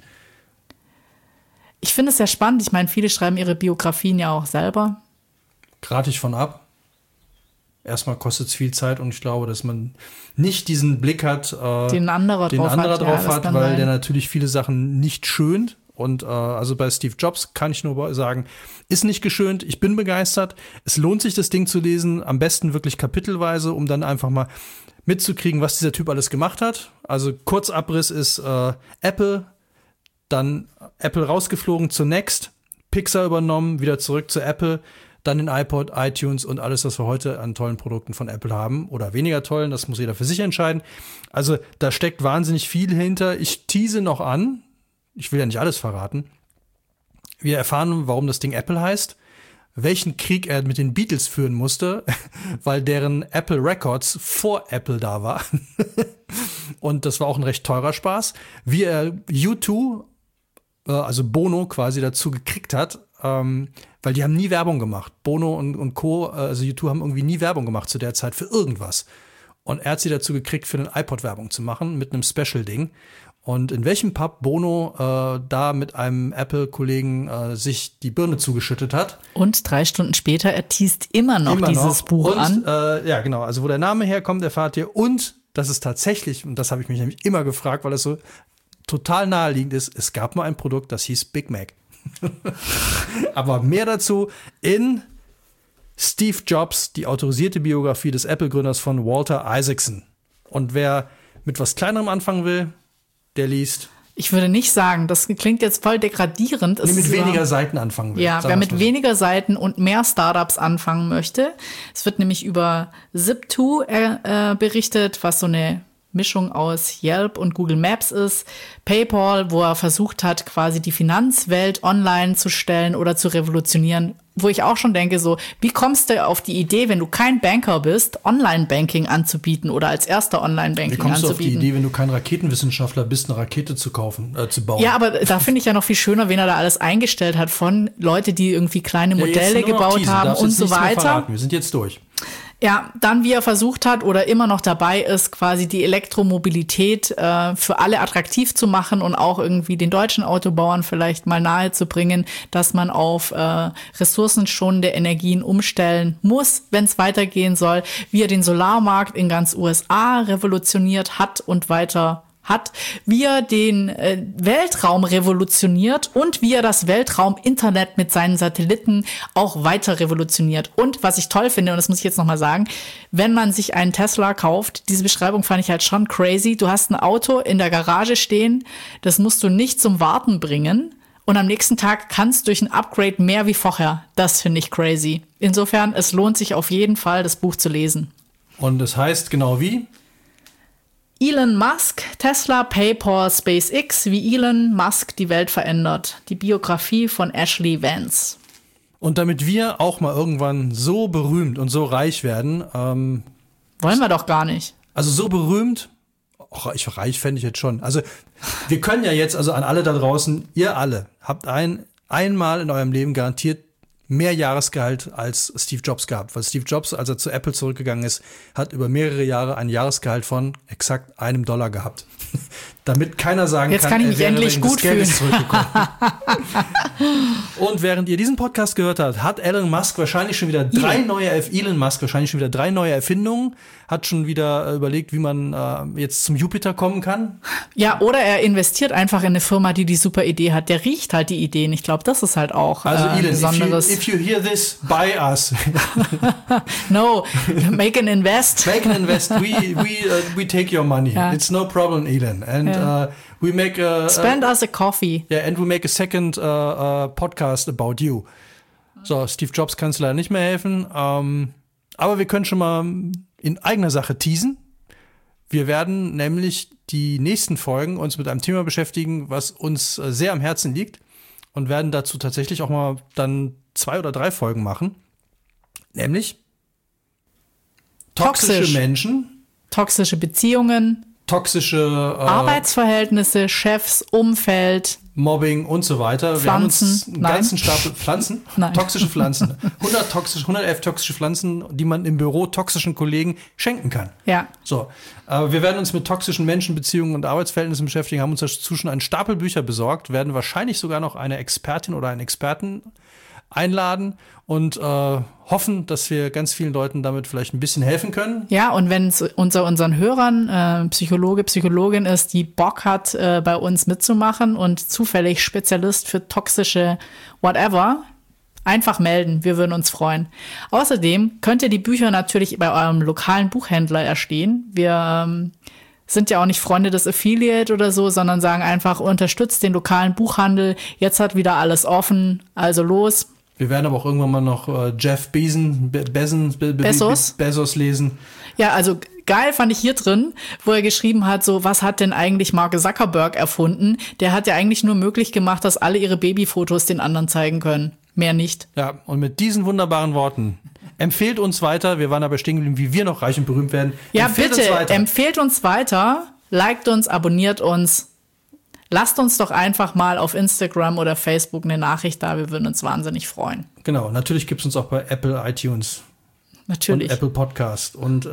Ich finde es sehr spannend. Ich meine, viele schreiben ihre Biografien ja auch selber. Rate ich von ab. Erstmal kostet es viel Zeit und ich glaube, dass man nicht diesen Blick hat, äh, den anderer den drauf anderer hat, drauf ja, hat, weil sein. Der natürlich viele Sachen nicht schönt. Und äh, also bei Steve Jobs kann ich nur sagen, ist nicht geschönt. Ich bin begeistert. Es lohnt sich, das Ding zu lesen. Am besten wirklich kapitelweise, um dann einfach mal mitzukriegen, was dieser Typ alles gemacht hat. Also Kurzabriss ist äh, Apple, dann Apple rausgeflogen zu Next, Pixar übernommen, wieder zurück zu Apple, dann den iPod, iTunes und alles, was wir heute an tollen Produkten von Apple haben oder weniger tollen, das muss jeder für sich entscheiden. Also da steckt wahnsinnig viel hinter. Ich tease noch an, ich will ja nicht alles verraten. Wir erfahren, warum das Ding Apple heißt, welchen Krieg er mit den Beatles führen musste, weil deren Apple Records vor Apple da war. Und das war auch ein recht teurer Spaß. Wie er U zwei, äh, also Bono quasi dazu gekriegt hat, ähm, weil die haben nie Werbung gemacht. Bono und, und Co., also U zwei haben irgendwie nie Werbung gemacht zu der Zeit für irgendwas. Und er hat sie dazu gekriegt, für den iPod Werbung zu machen mit einem Special-Ding. Und in welchem Pub Bono äh, da mit einem Apple-Kollegen äh, sich die Birne zugeschüttet hat. Und drei Stunden später, er teast immer noch immer dieses noch. Buch und, an. Äh, ja, genau. Also wo der Name herkommt, erfahrt ihr. Und das ist tatsächlich, und das habe ich mich nämlich immer gefragt, weil es so total naheliegend ist, es gab mal ein Produkt, das hieß Big Mac. Aber mehr dazu in Steve Jobs, die autorisierte Biografie des Apple-Gründers von Walter Isaacson. Und wer mit was Kleinerem anfangen will, der liest. Ich würde nicht sagen, das klingt jetzt voll degradierend. Nee, mit weniger Seiten anfangen will. Ja, wer mit so. weniger Seiten und mehr Startups anfangen möchte. Es wird nämlich über Zip zwei äh, berichtet, was so eine Mischung aus Yelp und Google Maps ist. PayPal, wo er versucht hat, quasi die Finanzwelt online zu stellen oder zu revolutionieren. wo ich auch schon denke, so, wie kommst du auf die Idee, wenn du kein Banker bist, Online-Banking anzubieten oder als erster Online-Banking anzubieten? Wie kommst du auf die Idee, wenn du kein Raketenwissenschaftler bist, eine Rakete zu kaufen, äh, zu bauen? Ja, aber da finde ich ja noch viel schöner, wen er da alles eingestellt hat von Leute, die irgendwie kleine Modelle ja, gebaut teasen, haben und so weiter. Wir sind jetzt durch. Ja, dann wie er versucht hat oder immer noch dabei ist, quasi die Elektromobilität äh, für alle attraktiv zu machen und auch irgendwie den deutschen Autobauern vielleicht mal nahe zu bringen, dass man auf äh, ressourcenschonende Energien umstellen muss, wenn es weitergehen soll. Wie er den Solarmarkt in ganz U S A revolutioniert hat und weiter hat, wie er den äh, Weltraum revolutioniert und wie er das Weltraum-Internet mit seinen Satelliten auch weiter revolutioniert. Und was ich toll finde, und das muss ich jetzt nochmal sagen, wenn man sich einen Tesla kauft, diese Beschreibung fand ich halt schon crazy, du hast ein Auto in der Garage stehen, das musst du nicht zum Warten bringen und am nächsten Tag kannst durch ein Upgrade mehr wie vorher. Das finde ich crazy. Insofern, es lohnt sich auf jeden Fall, das Buch zu lesen. Und das heißt genau wie? Elon Musk, Tesla, PayPal, SpaceX, wie Elon Musk die Welt verändert. Die Biografie von Ashley Vance. Und damit wir auch mal irgendwann so berühmt und so reich werden. Ähm, Wollen wir doch gar nicht. Also so berühmt, och, ich reich fände ich jetzt schon. Also wir können ja jetzt, also an alle da draußen, ihr alle, habt ein einmal in eurem Leben garantiert mehr Jahresgehalt als Steve Jobs gehabt. Weil Steve Jobs, als er zu Apple zurückgegangen ist, hat über mehrere Jahre ein Jahresgehalt von exakt einem Dollar gehabt. Damit keiner sagen Jetzt kann, kann ich er mich wäre endlich wegen gut des Geldes fühlen. zurückgekommen. Und während ihr diesen Podcast gehört habt, hat Elon Musk wahrscheinlich schon wieder drei Elon. neue Elon Musk wahrscheinlich schon wieder drei neue Erfindungen, hat schon wieder äh, überlegt, wie man äh, jetzt zum Jupiter kommen kann. Ja, oder er investiert einfach in eine Firma, die die super Idee hat. Der riecht halt die Ideen. Ich glaube, das ist halt auch äh, also ein Elon, besonderes. If you, if you hear this, buy us. No, make an invest. Make an invest. We we uh, we take your money. Ja. It's no problem, Elon. And Ja. uh, we make a, Spend a us a coffee. yeah, and we make a second uh, uh, podcast about you. So, Steve Jobs kannst du leider nicht mehr helfen. Um, aber wir können schon mal in eigener Sache teasen. Wir werden nämlich die nächsten Folgen uns mit einem Thema beschäftigen, was uns äh, sehr am Herzen liegt, und werden dazu tatsächlich auch mal dann zwei oder drei Folgen machen. Nämlich toxische Toxisch. Menschen, Toxische Beziehungen, toxische äh, Arbeitsverhältnisse, Chefs, Umfeld. Mobbing und so weiter. Wir haben uns Pflanzen. einen Nein. ganzen Stapel Pflanzen, Nein. toxische Pflanzen, hundert toxische, hundertelf toxische Pflanzen, die man im Büro toxischen Kollegen schenken kann. Ja. So, äh, wir werden uns mit toxischen Menschenbeziehungen und Arbeitsverhältnissen beschäftigen, haben uns dazu schon einen Stapel Bücher besorgt, werden wahrscheinlich sogar noch eine Expertin oder einen Experten einladen und äh, hoffen, dass wir ganz vielen Leuten damit vielleicht ein bisschen helfen können. Ja, und wenn es unter unseren Hörern äh, Psychologe, Psychologin ist, die Bock hat, äh, bei uns mitzumachen und zufällig Spezialist für toxische whatever, einfach melden. Wir würden uns freuen. Außerdem könnt ihr die Bücher natürlich bei eurem lokalen Buchhändler erstehen. Wir ähm, sind ja auch nicht Freunde des Affiliate oder so, sondern sagen einfach, unterstützt den lokalen Buchhandel. Jetzt hat wieder alles offen, also los. Wir werden aber auch irgendwann mal noch äh, Jeff Bezos, Be Bezos, Be Be Bezos? Bezos lesen. Ja, also geil fand ich hier drin, wo er geschrieben hat, so, was hat denn eigentlich Mark Zuckerberg erfunden? Der hat ja eigentlich nur möglich gemacht, dass alle ihre Babyfotos den anderen zeigen können. Mehr nicht. Ja, und mit diesen wunderbaren Worten empfehlt uns weiter. Wir waren aber stehen geblieben, wie wir noch reich und berühmt werden. Ja, empfehlt bitte, uns weiter. empfehlt uns weiter, liked uns, abonniert uns. Lasst uns doch einfach mal auf Instagram oder Facebook eine Nachricht da. Wir würden uns wahnsinnig freuen. Genau, natürlich gibt es uns auch bei Apple iTunes Natürlich. und Apple Podcast. Und äh,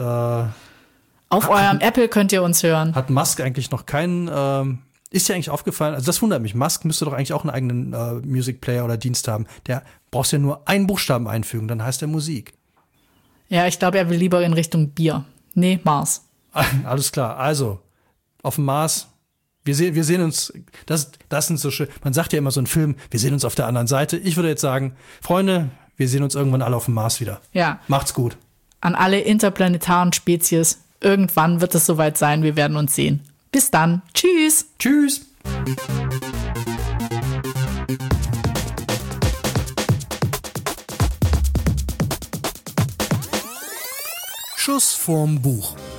Auf eurem Apple könnt ihr uns hören. hat Musk eigentlich noch keinen, ähm, ist dir eigentlich aufgefallen, also das wundert mich, Musk müsste doch eigentlich auch einen eigenen äh, Music Player oder Dienst haben. Der brauchst ja nur einen Buchstaben einfügen, dann heißt er Musik. Ja, ich glaube, er will lieber in Richtung Bier. Nee, Mars. Alles klar, also auf dem Mars. Wir sehen, wir sehen uns, das, das sind so schön, man sagt ja immer so ein Film, wir sehen uns auf der anderen Seite. Ich würde jetzt sagen, Freunde, wir sehen uns irgendwann alle auf dem Mars wieder. Ja. Macht's gut. An alle interplanetaren Spezies. Irgendwann wird es soweit sein, wir werden uns sehen. Bis dann. Tschüss. Tschüss. Schuss vorm Buch.